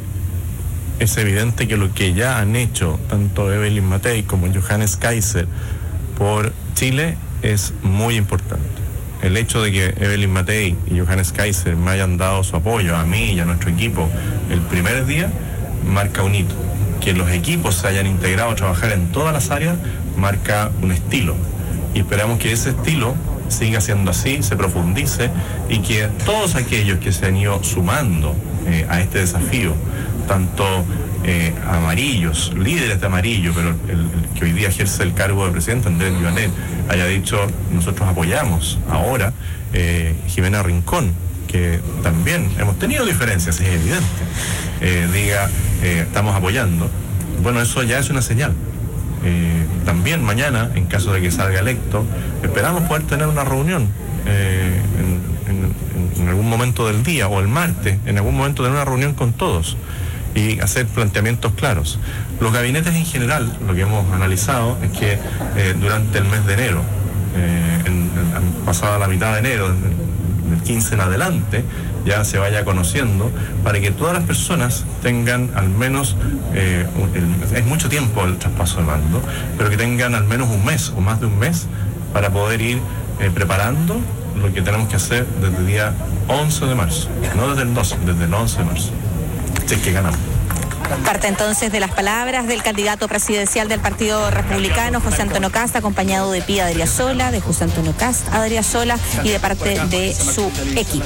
es evidente que lo que ya han hecho tanto Evelyn Matei como Johannes Kaiser por Chile es muy importante. El hecho de que Evelyn Matei y Johannes Kaiser me hayan dado su apoyo a mí y a nuestro equipo el primer día marca un hito. Que los equipos se hayan integrado a trabajar en todas las áreas marca un estilo. Y esperamos que ese estilo siga siendo así, se profundice y que todos aquellos que se han ido sumando eh, a este desafío, tanto eh, amarillos, líderes de amarillo, pero el, el que hoy día ejerce el cargo de presidente, Andrés Vivanel, haya dicho, nosotros apoyamos ahora, eh, Jimena Rincón, que también hemos tenido diferencias, es evidente, eh, diga, eh, estamos apoyando. Bueno, eso ya es una señal. Eh, también mañana, en caso de que salga electo, esperamos poder tener una reunión eh, en, en, en algún momento del día, o el martes, en algún momento tener una reunión con todos y hacer planteamientos claros. Los gabinetes en general, lo que hemos analizado es que eh, durante el mes de enero, eh, en, en, pasada la mitad de enero, del quince en adelante, ya se vaya conociendo, para que todas las personas tengan al menos, eh, el, es mucho tiempo el traspaso de mando, pero que tengan al menos un mes o más de un mes para poder ir eh, preparando lo que tenemos que hacer desde el día once de marzo, no desde el doce, desde el once de marzo, si es que ganamos. Parte entonces de las palabras del candidato presidencial del Partido Republicano, José Antonio Kast, acompañado de Pía Adriasola, de José Antonio Kast Adriasola y de parte de su equipo.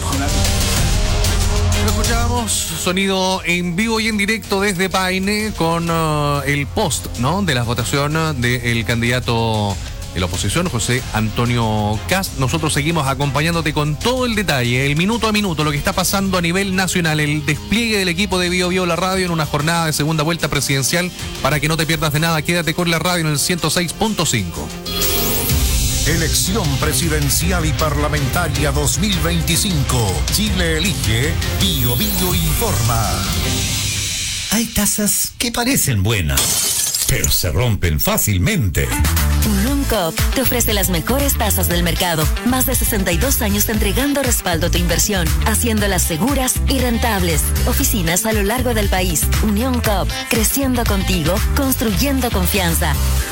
Escuchábamos sonido en vivo y en directo desde Paine con uh, el post, ¿no?, de la votación del candidato de la oposición, José Antonio Kast. Nosotros seguimos acompañándote con todo el detalle, el minuto a minuto, lo que está pasando a nivel nacional, el despliegue del equipo de Bio Bio La Radio en una jornada de segunda vuelta presidencial. Para que no te pierdas de nada, quédate con la radio en el ciento seis punto cinco. Elección presidencial y parlamentaria dos mil veinticinco. Chile elige, Bio Bio informa. Hay tazas que parecen buenas, pero se rompen fácilmente. Unión Coop te ofrece las mejores tasas del mercado. Más de sesenta y dos años entregando respaldo a tu inversión, haciéndolas seguras y rentables. Oficinas a lo largo del país. Unión Coop, creciendo contigo, construyendo confianza.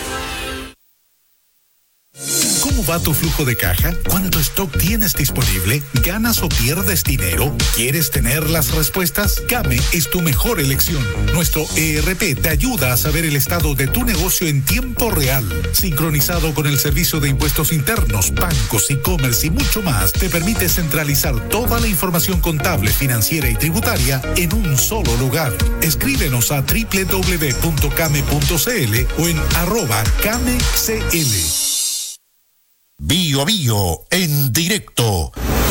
¿Cómo va tu flujo de caja? ¿Cuánto stock tienes disponible? ¿Ganas o pierdes dinero? ¿Quieres tener las respuestas? Kame es tu mejor elección. Nuestro E R P te ayuda a saber el estado de tu negocio en tiempo real. Sincronizado con el servicio de impuestos internos, bancos, e-commerce y mucho más, te permite centralizar toda la información contable, financiera y tributaria en un solo lugar. Escríbenos a doble u doble u doble u punto came punto c l o en arroba camecl. Bio Bio en directo.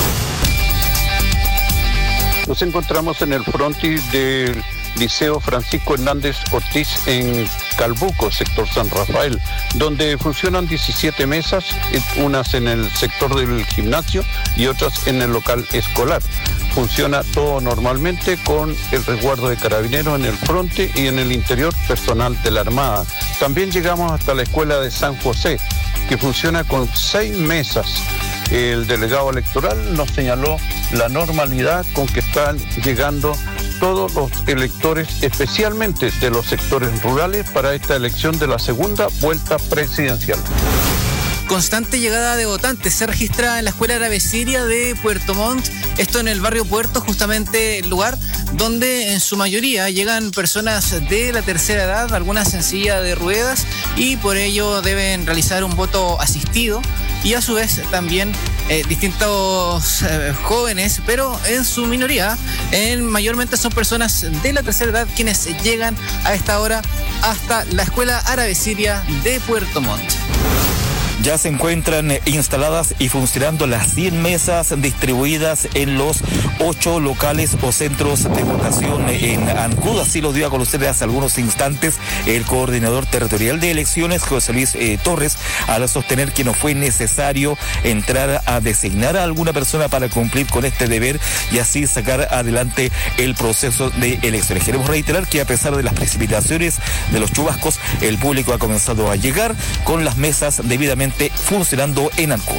Nos encontramos en el frontis del Liceo Francisco Hernández Ortiz en Calbuco, sector San Rafael, donde funcionan diecisiete mesas, unas en el sector del gimnasio y otras en el local escolar. Funciona todo normalmente con el resguardo de carabineros en el frente y en el interior personal de la Armada. También llegamos hasta la escuela de San José, que funciona con seis mesas. El delegado electoral nos señaló la normalidad con que están llegando todos los electores, especialmente de los sectores rurales, para esta elección de la segunda vuelta presidencial. Constante llegada de votantes se registra en la Escuela Árabe Siria de Puerto Montt, esto en el barrio Puerto, justamente el lugar donde en su mayoría llegan personas de la tercera edad, algunas en silla de ruedas, y por ello deben realizar un voto asistido y a su vez también eh, distintos eh, jóvenes, pero en su minoría, en, mayormente son personas de la tercera edad quienes llegan a esta hora hasta la Escuela Árabe Siria de Puerto Montt. Ya se encuentran instaladas y funcionando las cien mesas distribuidas en los ocho locales o centros de votación en Ancud. Así lo dio a conocer hace algunos instantes el coordinador territorial de elecciones, José Luis eh, Torres, al sostener que no fue necesario entrar a designar a alguna persona para cumplir con este deber y así sacar adelante el proceso de elecciones. Queremos reiterar que a pesar de las precipitaciones, de los chubascos, el público ha comenzado a llegar con las mesas debidamente funcionando en Ancud.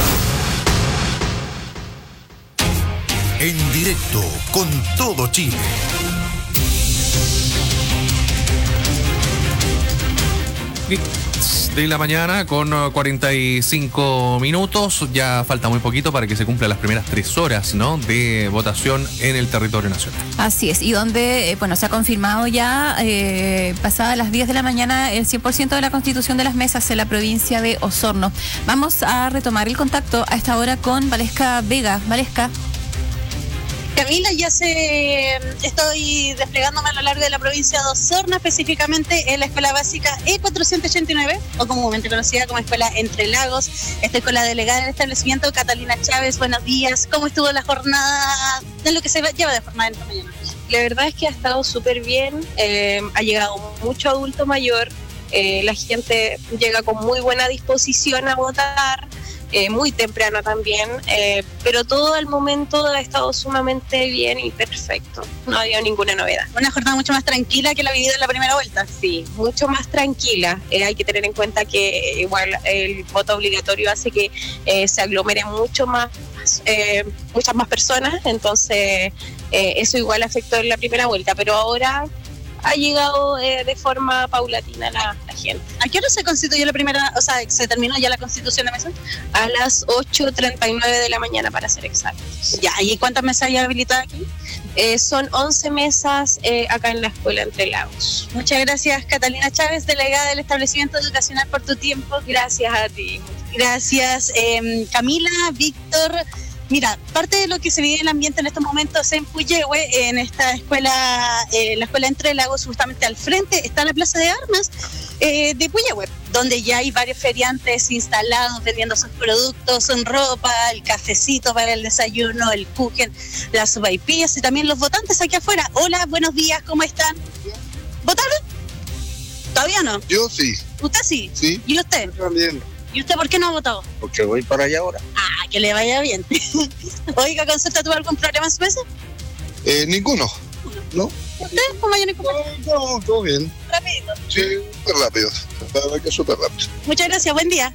En directo con todo Chile. De la mañana con cuarenta y cinco minutos, ya falta muy poquito para que se cumplan las primeras tres horas, ¿no?, de votación en el territorio nacional. Así es, y donde, eh, bueno, se ha confirmado ya, eh, pasadas las diez de la mañana, el cien por ciento de la constitución de las mesas en la provincia de Osorno. Vamos a retomar el contacto a esta hora con Valesca Vega. Valesca. Camila, ya se estoy desplegándome a lo largo de la provincia de Osorno, específicamente en la escuela básica E cuatrocientos ochenta y nueve, o comúnmente conocida como Escuela Entre Lagos. Estoy con la delegada del establecimiento, Catalina Chávez. Buenos días. ¿Cómo estuvo la jornada, de lo que se lleva de jornada esta mañana? La verdad es que ha estado súper bien, eh, ha llegado mucho adulto mayor, eh, la gente llega con muy buena disposición a votar. Eh, muy temprano también, eh, pero todo el momento ha estado sumamente bien y perfecto, no ha habido ninguna novedad. Una jornada mucho más tranquila que la vivida en la primera vuelta. Sí, mucho más tranquila. Eh, hay que tener en cuenta que eh, igual el voto obligatorio hace que eh, se aglomeren mucho más, eh, muchas más personas, entonces eh, eso igual afectó en la primera vuelta, pero ahora ha llegado eh, de forma paulatina la, la gente. ¿A qué hora se constituyó la primera, o sea, se terminó ya la constitución de mesas? A las ocho treinta y nueve de la mañana, para ser exactos. Ya, ¿y cuántas mesas hay habilitadas aquí? Eh, son once mesas eh, acá en la escuela Entre Lagos. Muchas gracias, Catalina Chávez, delegada del establecimiento educacional, por tu tiempo. Gracias a ti. Gracias, eh, Camila, Víctor. Mira, parte de lo que se vive en el ambiente en estos momentos en Puyehue, en esta escuela, eh, la escuela Entre Lagos, justamente al frente está la Plaza de Armas eh, de Puyehue, donde ya hay varios feriantes instalados vendiendo sus productos, son ropa, el cafecito para el desayuno, el kuchen, las sopaipillas y también los votantes aquí afuera. Hola, buenos días, ¿cómo están? ¿Votaron? ¿Todavía no? Yo sí. ¿Usted sí? Sí. ¿Y usted? Yo también. ¿Y usted por qué no ha votado? Porque voy para allá ahora. Ah, que le vaya bien. Oiga, ¿Consulta tuvo algún problema en su mesa? Eh, ninguno. ¿No? ¿Usted? ¿Cómo hay ningún problema? No, no, todo bien. ¿Rápido? Sí, súper rápido. La verdad que súper rápido. Muchas gracias, buen día.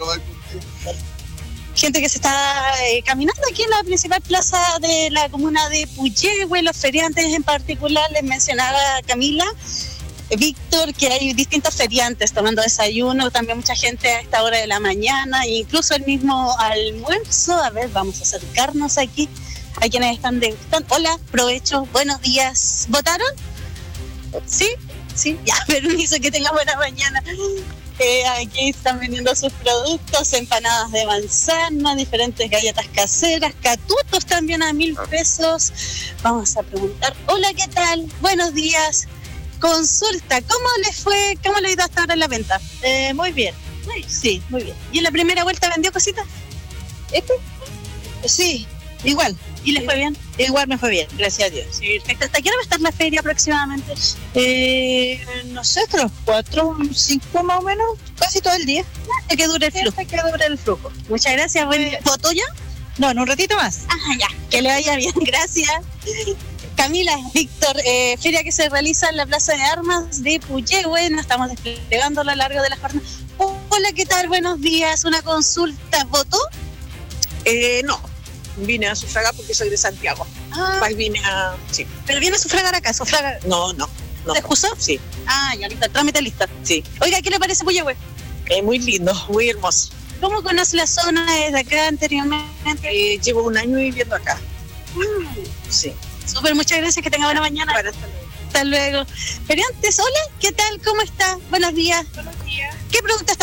Gente que se está eh, caminando aquí en la principal plaza de la comuna de Puyehue, los feriantes en particular, les mencionaba Camila, Víctor, que hay distintos feriantes tomando desayuno, también mucha gente a esta hora de la mañana, e incluso el mismo almuerzo. A ver, vamos a acercarnos aquí a quienes están degustando. Hola, provecho, buenos días. ¿Votaron? ¿Sí? Sí, ya, permiso, que tenga buena mañana. Eh, aquí están vendiendo sus productos, empanadas de manzana, diferentes galletas caseras, catutos también a mil pesos. Vamos a preguntar, hola, ¿qué tal? Buenos días. Consulta, ¿cómo les fue, cómo le ha ido hasta ahora en la venta? Eh, muy bien. Sí, muy bien. ¿Y en la primera vuelta vendió cositas? ¿Este? Sí, igual. ¿Y les fue bien? Igual me fue bien, gracias a Dios. Sí, perfecto. ¿Hasta qué hora va a estar la feria aproximadamente? Eh, no sé, otros cuatro, cinco más o menos, casi todo el día. Hasta que dure el flujo. Hasta que dure el flujo. Muchas gracias. Buen día. ¿Votó ya? No, en un ratito más. Ah, ya. Que le vaya bien, gracias. Camila, Víctor, eh, feria que se realiza en la Plaza de Armas de Puyehue, nos estamos desplegando a lo largo de la jornada. Hola, ¿qué tal? Buenos días. Una consulta, ¿votó? Eh, no, vine a sufragar porque soy de Santiago. Ah. Pues vine a... Sí. ¿Pero viene a sufragar acá? ¿Sufragar? No, no. no. ¿Se excusó? Sí. Ah, ya, lista, trámite lista. Sí. Oiga, ¿qué le parece Puyehue? Eh, muy lindo, muy hermoso. ¿Cómo conoce la zona desde acá anteriormente? Eh, llevo un año viviendo acá. Mm. Sí. Súper, muchas gracias, que tenga buena mañana. Bueno, hasta luego. Hasta luego. Feriantes, hola, ¿qué tal? ¿Cómo está? Buenos días. Buenos días. ¿Qué pregunta está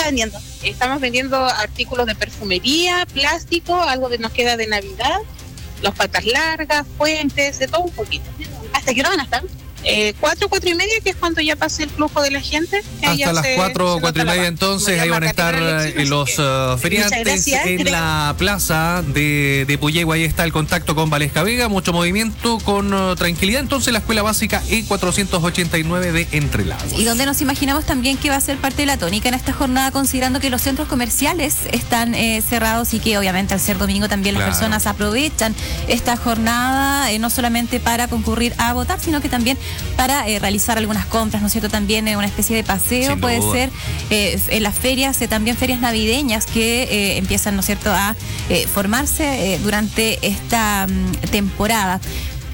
está vendiendo? Estamos vendiendo artículos de perfumería, plástico, algo que nos queda de Navidad, los patas largas, fuentes, de todo un poquito. ¿Hasta qué hora van a estar? Eh, cuatro, cuatro y media, que es cuando ya pase el flujo de la gente. Hasta las se, cuatro, se cuatro y media entonces, ahí van a estar eh, los uh, feriantes en la plaza de, de Puyehue. Ahí está el contacto con Valesca Vega, mucho movimiento, con uh, tranquilidad. Entonces la escuela básica E cuatrocientos ochenta y nueve de Entre Lagos. Y donde nos imaginamos también que va a ser parte de la tónica en esta jornada, considerando que los centros comerciales están eh, cerrados y que obviamente al ser domingo también claro. las personas aprovechan esta jornada, eh, no solamente para concurrir a votar, sino que también para eh, realizar algunas compras, ¿no es cierto? También eh, una especie de paseo, Sin puede duda. ser eh, en las ferias, eh, también ferias navideñas que eh, empiezan, ¿no es cierto?, a eh, formarse eh, durante esta um, temporada.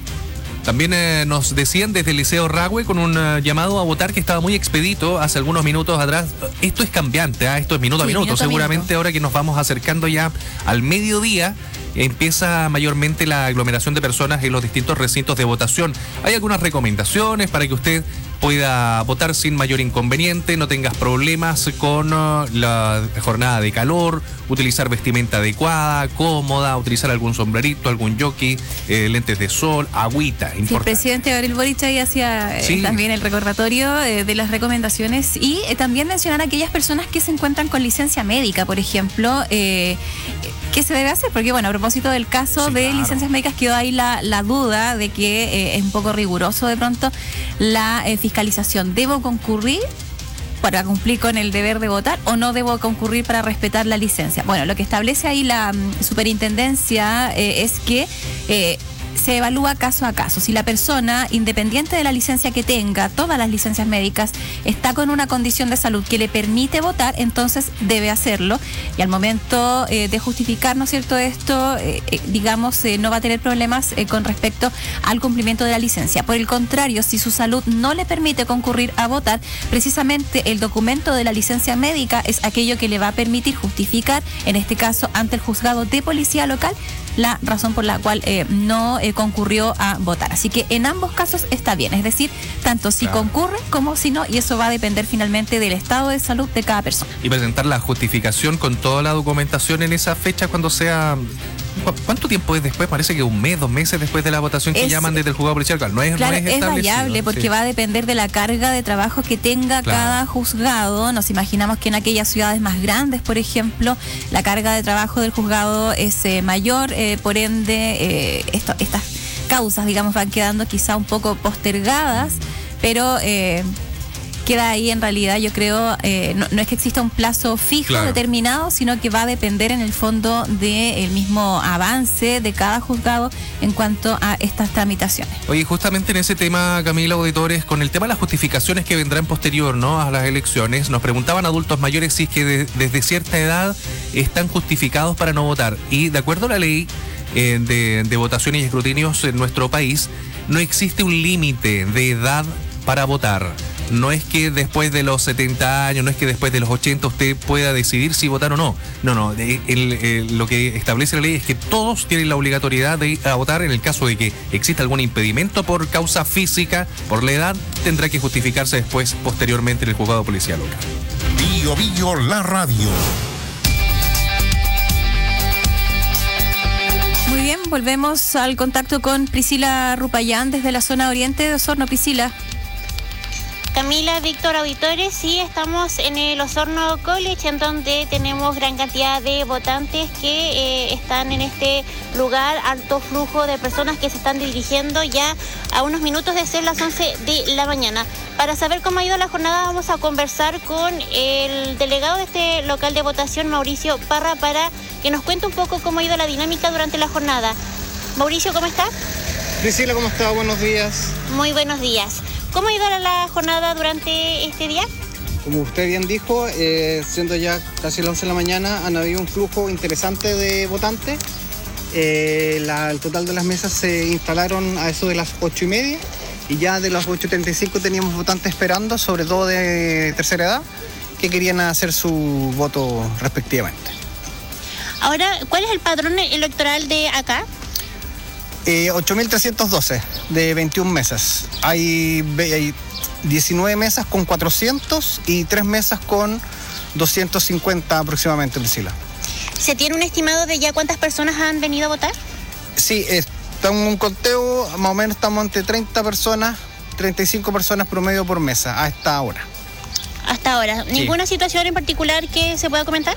También eh, nos decían desde el Liceo Rahue con un uh, llamado a votar que estaba muy expedito hace algunos minutos atrás. Esto es cambiante, ¿eh? Esto es minuto a sí, minuto. minuto. Seguramente minuto. Ahora que nos vamos acercando ya al mediodía, empieza mayormente la aglomeración de personas en los distintos recintos de votación. Hay algunas recomendaciones para que usted pueda votar sin mayor inconveniente, no tengas problemas con uh, la jornada de calor, utilizar vestimenta adecuada, cómoda, utilizar algún sombrerito, algún jockey, eh, lentes de sol, agüita. Sí, el presidente Gabriel Boric ahí hacía eh, sí. también el recordatorio eh, de las recomendaciones y eh, también mencionar a aquellas personas que se encuentran con licencia médica, por ejemplo, eh, ¿qué se debe hacer? Porque bueno, a propósito del caso sí, de claro. licencias médicas quedó ahí la, la duda de que eh, es un poco riguroso de pronto la eh, fiscalización. ¿Debo concurrir para cumplir con el deber de votar o no debo concurrir para respetar la licencia? Bueno, lo que establece ahí la um, superintendencia eh, es que eh, se evalúa caso a caso. Si la persona, independiente de la licencia que tenga, todas las licencias médicas, está con una condición de salud que le permite votar, entonces debe hacerlo. Y al momento eh, de justificar, ¿no es cierto?, esto, eh, eh, digamos, eh, no va a tener problemas eh, con respecto al cumplimiento de la licencia. Por el contrario, si su salud no le permite concurrir a votar, precisamente el documento de la licencia médica es aquello que le va a permitir justificar, en este caso, ante el juzgado de policía local, la razón por la cual eh, no eh, concurrió a votar. Así que en ambos casos está bien, es decir, tanto si claro. concurre como si no, y eso va a depender finalmente del estado de salud de cada persona. Y presentar la justificación con toda la documentación en esa fecha cuando sea... ¿Cuánto tiempo es después? Parece que un mes, dos meses después de la votación que es, llaman desde el juzgado policial. No es, claro, no es, es variable porque sí. va a depender de la carga de trabajo que tenga claro. cada juzgado. Nos imaginamos que en aquellas ciudades más grandes, por ejemplo, la carga de trabajo del juzgado es eh, mayor, eh, por ende, eh, esto, estas causas, digamos, van quedando quizá un poco postergadas, pero... Eh, queda ahí en realidad, yo creo, eh, no, no es que exista un plazo fijo claro. determinado, sino que va a depender en el fondo del mismo avance de cada juzgado en cuanto a estas tramitaciones. Oye, justamente en ese tema, Camila, auditores, con el tema de las justificaciones que vendrán posterior, ¿no?, a las elecciones, nos preguntaban adultos mayores si es que de, desde cierta edad están justificados para no votar. Y de acuerdo a la ley eh, de, de votaciones y escrutinios en nuestro país, no existe un límite de edad para votar. No es que después de los setenta años, no es que después de los ochenta usted pueda decidir si votar o no. No, no. El, el, lo que establece la ley es que todos tienen la obligatoriedad de ir a votar. En el caso de que exista algún impedimento por causa física, por la edad, tendrá que justificarse después, posteriormente, en el juzgado policial local. Bio Bio, la radio. Muy bien, volvemos al contacto con Priscila Rupayán desde la zona oriente de Osorno. Priscila. Camila, Víctor, auditores, sí, estamos en el Osorno College, en donde tenemos gran cantidad de votantes que eh, están en este lugar, alto flujo de personas que se están dirigiendo ya a unos minutos de ser las once de la mañana. Para saber cómo ha ido la jornada, vamos a conversar con el delegado de este local de votación, Mauricio Parra, para que nos cuente un poco cómo ha ido la dinámica durante la jornada. Mauricio, ¿cómo está? Priscila, ¿cómo está? Buenos días. Muy buenos días. ¿Cómo ha ido la jornada durante este día? Como usted bien dijo, eh, siendo ya casi las once de la mañana, han habido un flujo interesante de votantes. Eh, la, el total de las mesas se instalaron a eso de las ocho y media y ya de las ocho y treinta y cinco teníamos votantes esperando, sobre todo de tercera edad, que querían hacer su voto respectivamente. Ahora, ¿cuál es el padrón electoral de acá? Eh, ocho mil trescientos doce de veintiuna mesas. Hay, hay diecinueve mesas con cuatrocientos y tres mesas con doscientos cincuenta aproximadamente, Priscila. ¿Se tiene un estimado de ya cuántas personas han venido a votar? Sí, está en un conteo, más o menos estamos entre treinta personas, treinta y cinco personas promedio por mesa a esta hora. Hasta ahora. ¿Ninguna sí. situación en particular que se pueda comentar?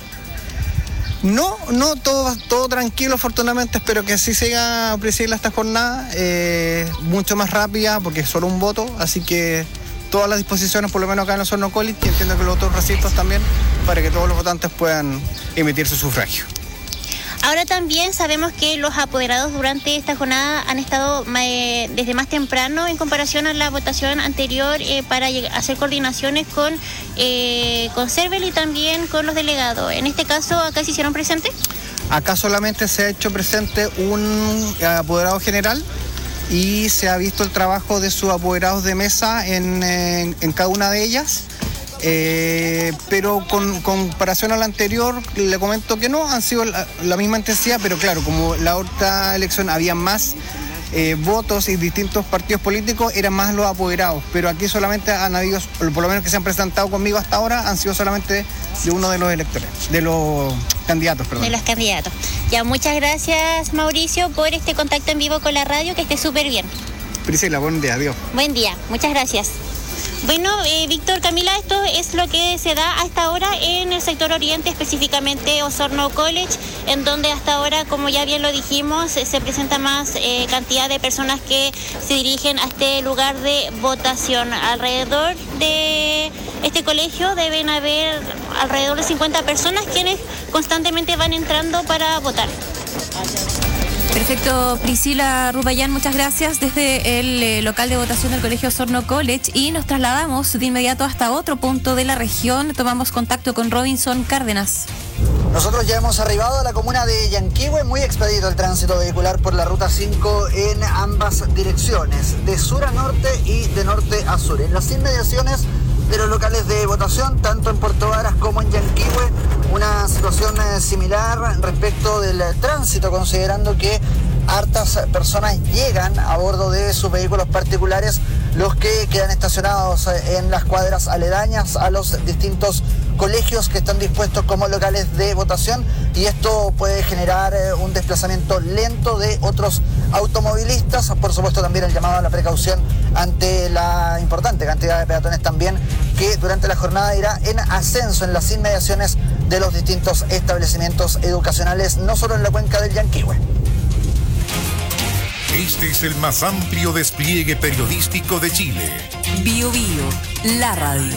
No, no, todo, todo tranquilo, afortunadamente. Espero que así siga, Priscila, esta jornada, eh, mucho más rápida, porque es solo un voto, así que todas las disposiciones, por lo menos acá en Osorno College, y entiendo que los otros recintos también, para que todos los votantes puedan emitir su sufragio. Ahora también sabemos que los apoderados durante esta jornada han estado eh, desde más temprano en comparación a la votación anterior eh, para hacer coordinaciones con, eh, con CERVEL y también con los delegados. En este caso, ¿acá se hicieron presentes? Acá solamente se ha hecho presente un apoderado general y se ha visto el trabajo de sus apoderados de mesa en, en, en cada una de ellas. Eh, pero con, con comparación a la anterior, le comento que no, han sido la, la misma intensidad, pero claro, como la otra elección había más eh, votos y distintos partidos políticos, eran más los apoderados, pero aquí solamente han habido, por lo menos que se han presentado conmigo hasta ahora, han sido solamente de uno de los electores, de los candidatos, perdón. De los candidatos. Ya, muchas gracias, Mauricio, por este contacto en vivo con la radio, que esté súper bien. Priscila, buen día, adiós. Buen día, muchas gracias. Bueno, eh, Víctor, Camila, esto es lo que se da a esta hora en el sector oriente, específicamente Osorno College, en donde hasta ahora, como ya bien lo dijimos, eh, se presenta más eh, cantidad de personas que se dirigen a este lugar de votación. Alrededor de este colegio deben haber alrededor de cincuenta personas quienes constantemente van entrando para votar. Perfecto, Priscila Rubayán, muchas gracias desde el eh, local de votación del Colegio Osorno College, y nos trasladamos de inmediato hasta otro punto de la región. Tomamos contacto con Robinson Cárdenas. Nosotros ya hemos arribado a la comuna de Yanquihue, muy expedito el tránsito vehicular por la ruta cinco en ambas direcciones, de sur a norte y de norte a sur. En las inmediaciones de los locales de votación, tanto en Puerto Varas como en Yanquihue, una situación eh, similar respecto del tránsito, considerando que hartas personas llegan a bordo de sus vehículos particulares, los que quedan estacionados en las cuadras aledañas a los distintos colegios que están dispuestos como locales de votación, y esto puede generar un desplazamiento lento de otros automovilistas. Por supuesto, también el llamado a la precaución ante la importante cantidad de peatones también que durante la jornada irá en ascenso en las inmediaciones de los distintos establecimientos educacionales, no solo en la cuenca del Yanquihue. Este es el más amplio despliegue periodístico de Chile. Bio Bio, la radio.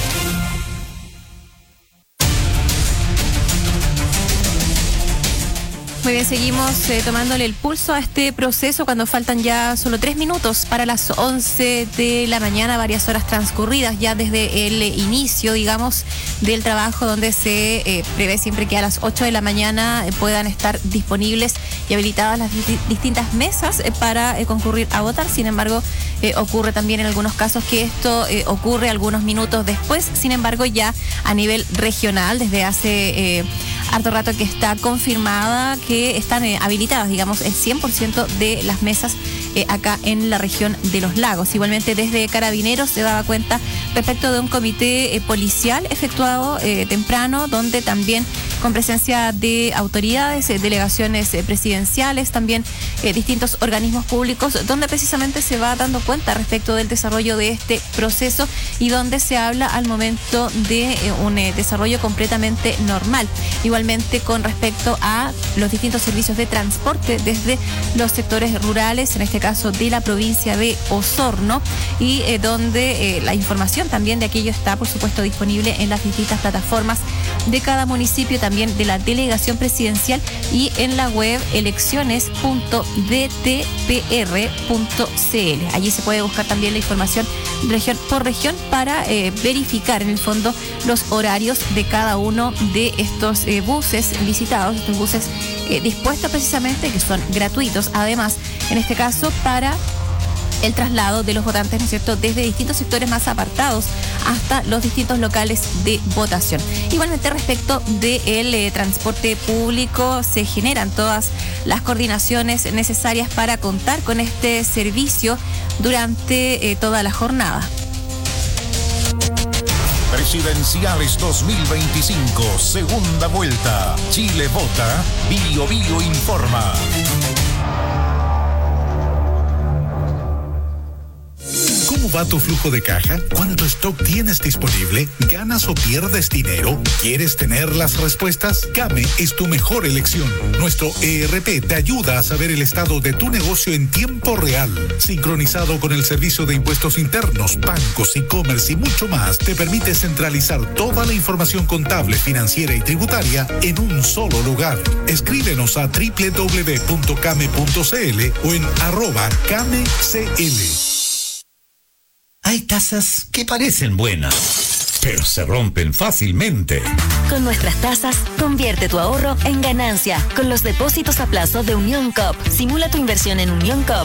Muy bien, seguimos eh, tomándole el pulso a este proceso cuando faltan ya solo tres minutos para las once de la mañana, varias horas transcurridas ya desde el inicio, digamos, del trabajo, donde se eh, prevé siempre que a las ocho de la mañana eh, puedan estar disponibles y habilitadas las di- distintas mesas eh, para eh, concurrir a votar. Sin embargo, eh, ocurre también en algunos casos que esto eh, ocurre algunos minutos después. Sin embargo, ya a nivel regional, desde hace eh, harto rato que está confirmada que están eh, habilitadas, digamos, el cien por ciento de las mesas eh, acá en la región de Los Lagos. Igualmente, desde Carabineros se daba cuenta respecto de un comité eh, policial efectuado eh, temprano, donde también con presencia de autoridades, eh, delegaciones eh, presidenciales, también eh, distintos organismos públicos, donde precisamente se va dando cuenta respecto del desarrollo de este proceso y donde se habla al momento de eh, un eh, desarrollo completamente normal. Igualmente, con respecto a los distintos servicios de transporte desde los sectores rurales, en este caso de la provincia de Osorno, y eh, donde eh, la información también de aquello está, por supuesto, disponible en las distintas plataformas de cada municipio, también de la delegación presidencial, y en la web elecciones punto d t p r punto c l. Allí se puede buscar también la información región por región para eh, verificar en el fondo los horarios de cada uno de estos eh, buses licitados, estos buses eh, dispuestos precisamente, que son gratuitos, además, en este caso, para el traslado de los votantes, ¿no es cierto?, desde distintos sectores más apartados hasta los distintos locales de votación. Igualmente, respecto del eh, transporte público, se generan todas las coordinaciones necesarias para contar con este servicio durante eh, toda la jornada. Presidenciales dos mil veinticinco, segunda vuelta. Chile vota, Bio Bio informa. ¿Cómo va tu flujo de caja? ¿Cuánto stock tienes disponible? ¿Ganas o pierdes dinero? ¿Quieres tener las respuestas? Came es tu mejor elección. Nuestro E R P te ayuda a saber el estado de tu negocio en tiempo real. Sincronizado con el servicio de impuestos internos, bancos, e-commerce y mucho más, te permite centralizar toda la información contable, financiera y tributaria en un solo lugar. Escríbenos a doble u doble u doble u punto came punto c l o en arroba camecl. Hay tasas que parecen buenas, pero se rompen fácilmente. Con nuestras tasas, convierte tu ahorro en ganancia con los depósitos a plazo de Unión Coop. Simula tu inversión en Unión Coop